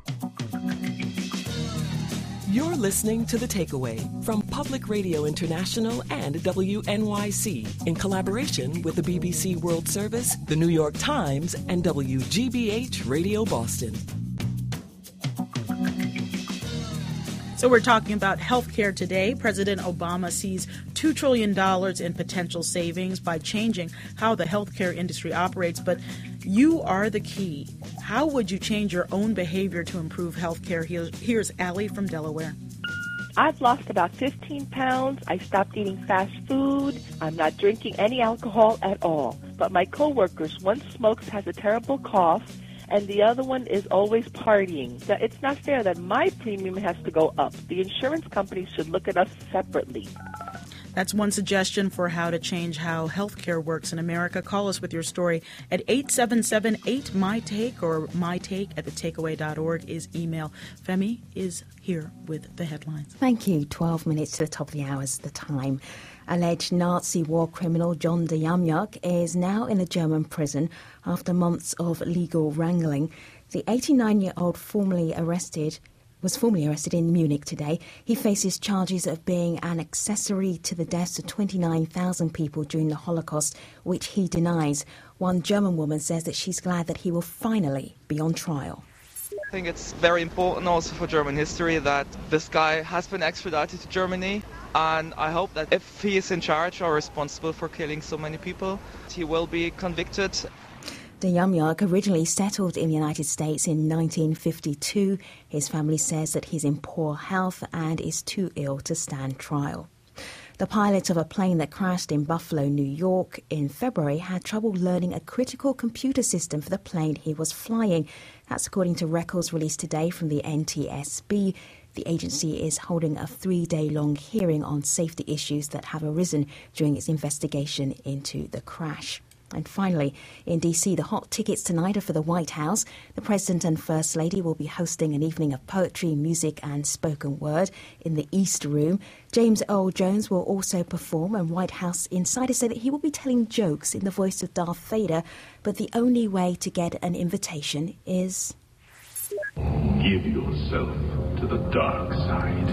You're listening to The Takeaway from Public Radio International and W N Y C in collaboration with the B B C World Service, the New York Times, and W G B H Radio Boston. So we're talking about healthcare today. President Obama sees two trillion dollars in potential savings by changing how the healthcare industry operates. But you are the key. How would you change your own behavior to improve healthcare? Here's Allie from Delaware. I've lost about fifteen pounds. I stopped eating fast food. I'm not drinking any alcohol at all. But my coworkers, one smokes, has a terrible cough, and the other one is always partying. It's not fair that my premium has to go up. The insurance companies should look at us separately. That's one suggestion for how to change how healthcare works in America. Call us with your story at eight seven seven eight M Y Take or mytake at the takeaway dot org is email. Femi is here with the headlines. Thank you. twelve minutes to the top of the hour is the time. Alleged Nazi war criminal John Demjanjuk is now in a German prison after months of legal wrangling. The eighty-nine-year-old formerly arrested was formally arrested in Munich today. He faces charges of being an accessory to the deaths of twenty-nine thousand people during the Holocaust, which he denies. One German woman says that she's glad that he will finally be on trial. I think it's very important also for German history that this guy has been extradited to Germany, and I hope that if he is in charge or responsible for killing so many people, he will be convicted. Demjanjuk originally settled in the United States in nineteen fifty-two. His family says that he's in poor health and is too ill to stand trial. The pilot of a plane that crashed in Buffalo, New York in February had trouble learning a critical computer system for the plane he was flying. That's according to records released today from the N T S B. The agency is holding a three-day-long hearing on safety issues that have arisen during its investigation into the crash. And finally, in D C, the hot tickets tonight are for the White House. The President and First Lady will be hosting an evening of poetry, music and spoken word in the East Room. James Earl Jones will also perform, and White House insiders say that he will be telling jokes in the voice of Darth Vader. But the only way to get an invitation is... Give yourself to the dark side.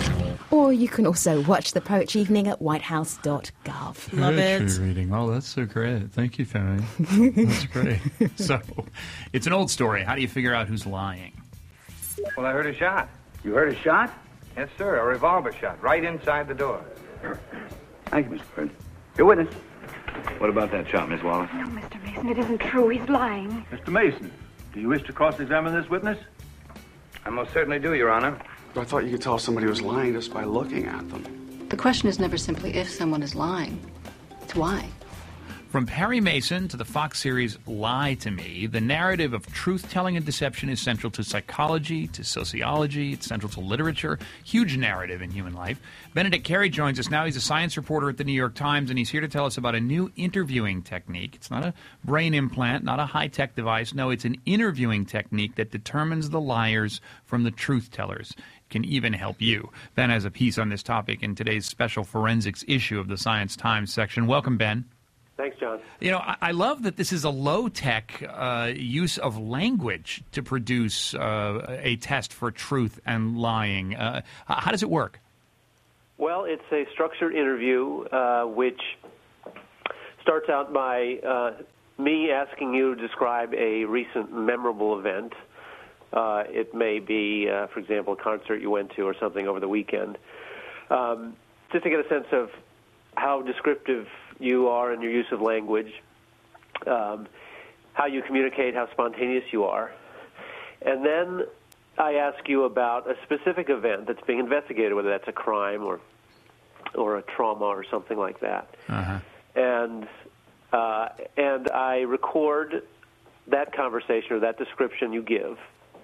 Or you can also watch the Poetry Evening at whitehouse dot gov. Love Poetry it. reading. Oh, that's so great. Thank you, Fanny. That's great. So, it's an old story. How do you figure out who's lying? Well, I heard a shot. You heard a shot? Yes, sir. A revolver shot right inside the door. Thank you, Mister Fred. Your witness. What about that shot, Miss Wallace? No, Mister Mason, it isn't true. He's lying. Mister Mason, do you wish to cross-examine this witness? I most certainly do, Your Honor. I thought you could tell somebody was lying just by looking at them. The question is never simply if someone is lying. It's why. From Perry Mason to the Fox series Lie to Me, the narrative of truth-telling and deception is central to psychology, to sociology, it's central to literature, huge narrative in human life. Benedict Carey joins us now. He's a science reporter at the New York Times, and he's here to tell us about a new interviewing technique. It's not a brain implant, not a high-tech device. No, it's an interviewing technique that determines the liars from the truth-tellers. Can even help you. Ben has a piece on this topic in today's special forensics issue of the Science Times section. Welcome, Ben. Thanks, John. You know, I, I love that this is a low-tech uh, use of language to produce uh, a test for truth and lying. Uh, how does it work? Well, it's a structured interview uh, which starts out by uh, me asking you to describe a recent memorable event. Uh, it may be, uh, for example, a concert you went to or something over the weekend, um, just to get a sense of how descriptive you are in your use of language, um, how you communicate, how spontaneous you are. And then I ask you about a specific event that's being investigated, whether that's a crime or or a trauma or something like that. Uh-huh. And uh, and I record that conversation or that description you give,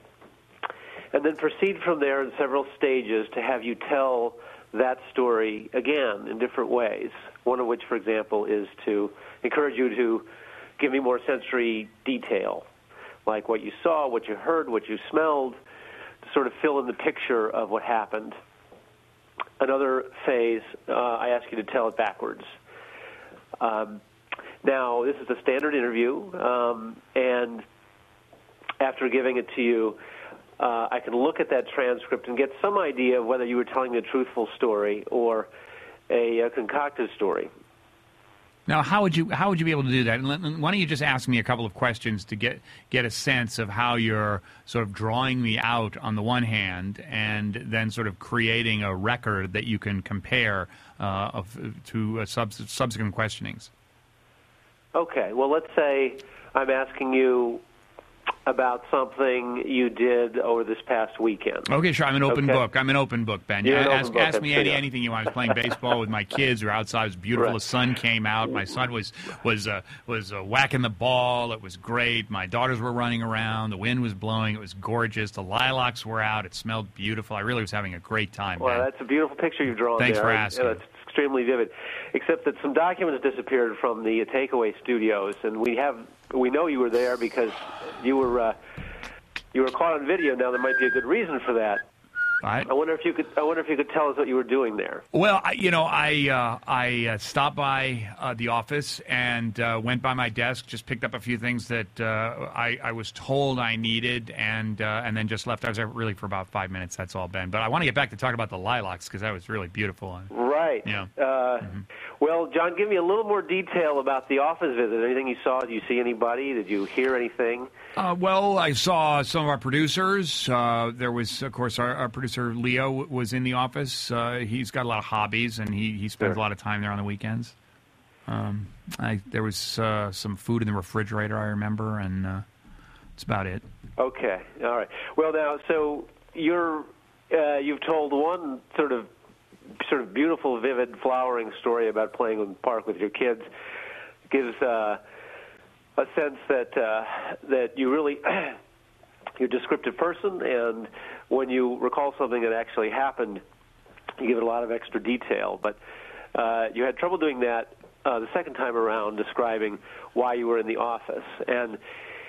and then proceed from there in several stages to have you tell that story again in different ways. One of which, for example, is to encourage you to give me more sensory detail, like what you saw, what you heard, what you smelled, to sort of fill in the picture of what happened. Another phase, uh, I ask you to tell it backwards. Um, now, this is a standard interview, um, and after giving it to you, Uh, I can look at that transcript and get some idea of whether you were telling me a truthful story or a, a concocted story. Now, how would you how would you be able to do that? And let, why don't you just ask me a couple of questions to get get a sense of how you're sort of drawing me out on the one hand, and then sort of creating a record that you can compare uh, of, to uh, sub- subsequent questionings. Okay. Well, let's say I'm asking you about something you did over this past weekend. Okay, sure. I'm an open okay. book. I'm an open book, Ben. You're an ask open book, ask I'm me sure any, you are. anything you want. I was playing baseball with my kids. We were outside. It was beautiful. Right. The sun came out. My son was was uh, was uh, whacking the ball. It was great. My daughters were running around. The wind was blowing. It was gorgeous. The lilacs were out. It smelled beautiful. I really was having a great time, Well, Ben. that's a beautiful picture you've drawn Thanks there. for and, asking. uh, it's extremely vivid, except that some documents disappeared from the takeaway studios, and we have we know you were there because you were uh, you were caught on video. Now there might be a good reason for that. I, I wonder if you could. I wonder if you could tell us what you were doing there. Well, I, you know, I uh, I uh, stopped by uh, the office and uh, went by my desk, just picked up a few things that uh, I, I was told I needed, and uh, and then just left. I was there really for about five minutes. That's all, Ben. But I want to get back to talk about the lilacs because that was really beautiful. Right. Yeah. Uh, mm-hmm. Well, John, give me a little more detail about the office visit. Anything you saw? Did you see anybody? Did you hear anything? Uh, well, I saw some of our producers. Uh, there was, of course, our, our producer Leo w- was in the office. Uh, he's got a lot of hobbies, and he, he spends Sure. a lot of time there on the weekends. Um, I, there was uh, some food in the refrigerator, I remember, and uh, that's about it. Okay. All right. Well, now, so you're uh, you've told one sort of sort of beautiful, vivid, flowering story about playing in the park with your kids. Gives uh, a sense that uh, that you really you're a descriptive person, and when you recall something that actually happened, you give it a lot of extra detail. But uh, you had trouble doing that uh, the second time around, describing why you were in the office. And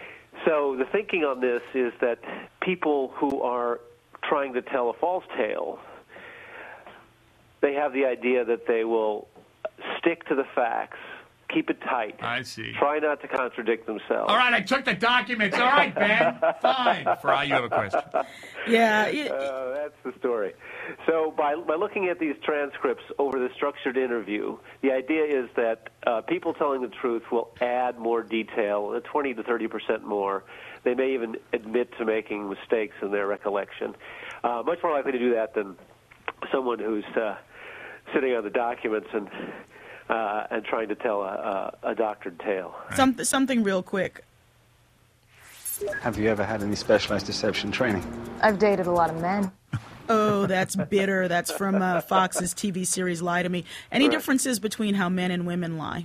so the thinking on this is that people who are trying to tell a false tale, they have the idea that they will stick to the facts keep it tight. I see. Try not to contradict themselves. All right, I took the documents. All right, Ben. Fine. Fry, you have a question. Yeah. It, uh, that's the story. So by, by looking at these transcripts over the structured interview, the idea is that uh, people telling the truth will add more detail, twenty to thirty percent more. They may even admit to making mistakes in their recollection. Uh, much more likely to do that than someone who's uh, sitting on the documents and uh, and trying to tell a, a, a doctored tale. Some, something real quick. Have you ever had any specialized deception training? I've dated a lot of men. Oh, that's bitter. That's from uh, Fox's T V series Lie to Me. Any Right. differences between how men and women lie?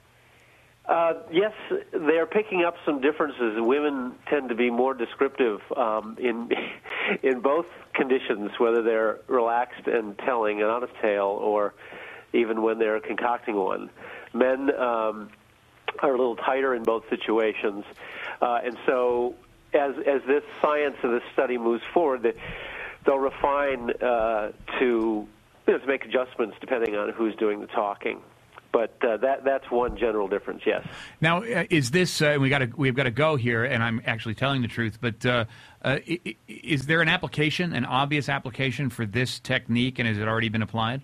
Uh, yes, they're picking up some differences. Women tend to be more descriptive um, in in both conditions, whether they're relaxed and telling an honest tale or even when they're concocting one. Men um, are a little tighter in both situations. Uh, and so as as this science of this study moves forward, they, they'll refine uh, to, you know, to make adjustments depending on who's doing the talking. But uh, that that's one general difference, yes. Now, uh, is this, uh, we got to, we've got to go here, and I'm actually telling the truth, but uh, uh, is there an application, an obvious application for this technique, and has it already been applied?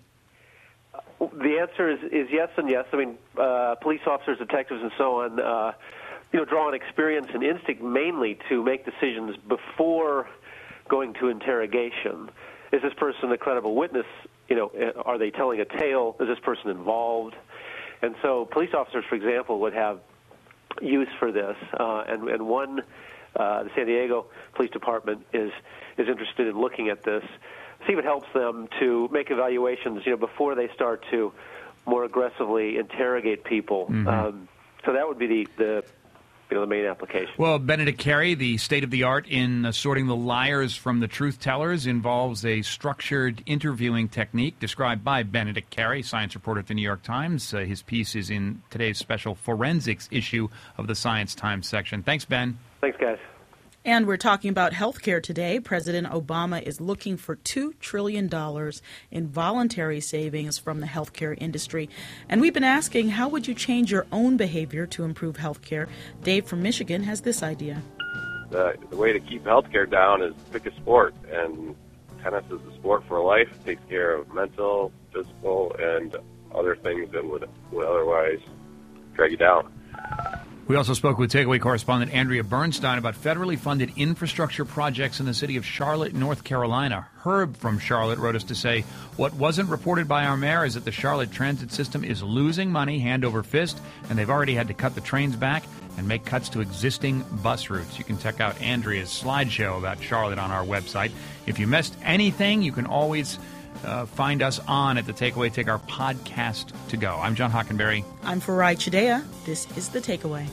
The answer is, is yes and yes. I mean, uh, police officers, detectives, and so on, uh, you know, draw on experience and instinct mainly to make decisions before going to interrogation. Is this person a credible witness? You know, are they telling a tale? Is this person involved? And so police officers, for example, would have use for this. Uh, and, and one, uh, the San Diego Police Department is is interested in looking at this, see if it helps them to make evaluations, you know, before they start to more aggressively interrogate people. Mm-hmm. Um, so that would be the, the you know, the main application. Well, Benedict Carey, the state-of-the-art in uh, sorting the liars from the truth-tellers, involves a structured interviewing technique described by Benedict Carey, science reporter at the New York Times. Uh, his piece is in today's special forensics issue of the Science Times section. Thanks, Ben. Thanks, guys. And we're talking about health care today. President Obama is looking for two trillion dollars in voluntary savings from the health care industry. And we've been asking, how would you change your own behavior to improve health care? Dave from Michigan has this idea. The, the way to keep health care down is pick a sport. And tennis is a sport for life. It takes care of mental, physical, and other things that would, would otherwise drag you down. We also spoke with Takeaway correspondent Andrea Bernstein about federally funded infrastructure projects in the city of Charlotte, North Carolina. Herb from Charlotte wrote us to say, what wasn't reported by our mayor is that the Charlotte transit system is losing money hand over fist, and they've already had to cut the trains back and make cuts to existing bus routes. You can check out Andrea's slideshow about Charlotte on our website. If you missed anything, you can always uh, find us on at The Takeaway. Take our podcast to go. I'm John Hockenberry. I'm Farai Chidea. This is The Takeaway.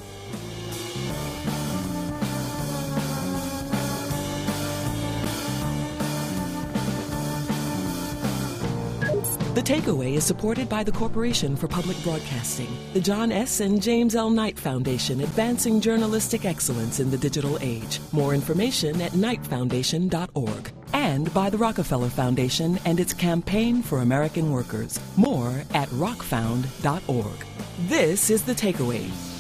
The Takeaway is supported by the Corporation for Public Broadcasting, the John S. and James L. Knight Foundation, advancing journalistic excellence in the digital age. More information at knight foundation dot org. And by the Rockefeller Foundation and its Campaign for American Workers. More at rock found dot org. This is The Takeaway.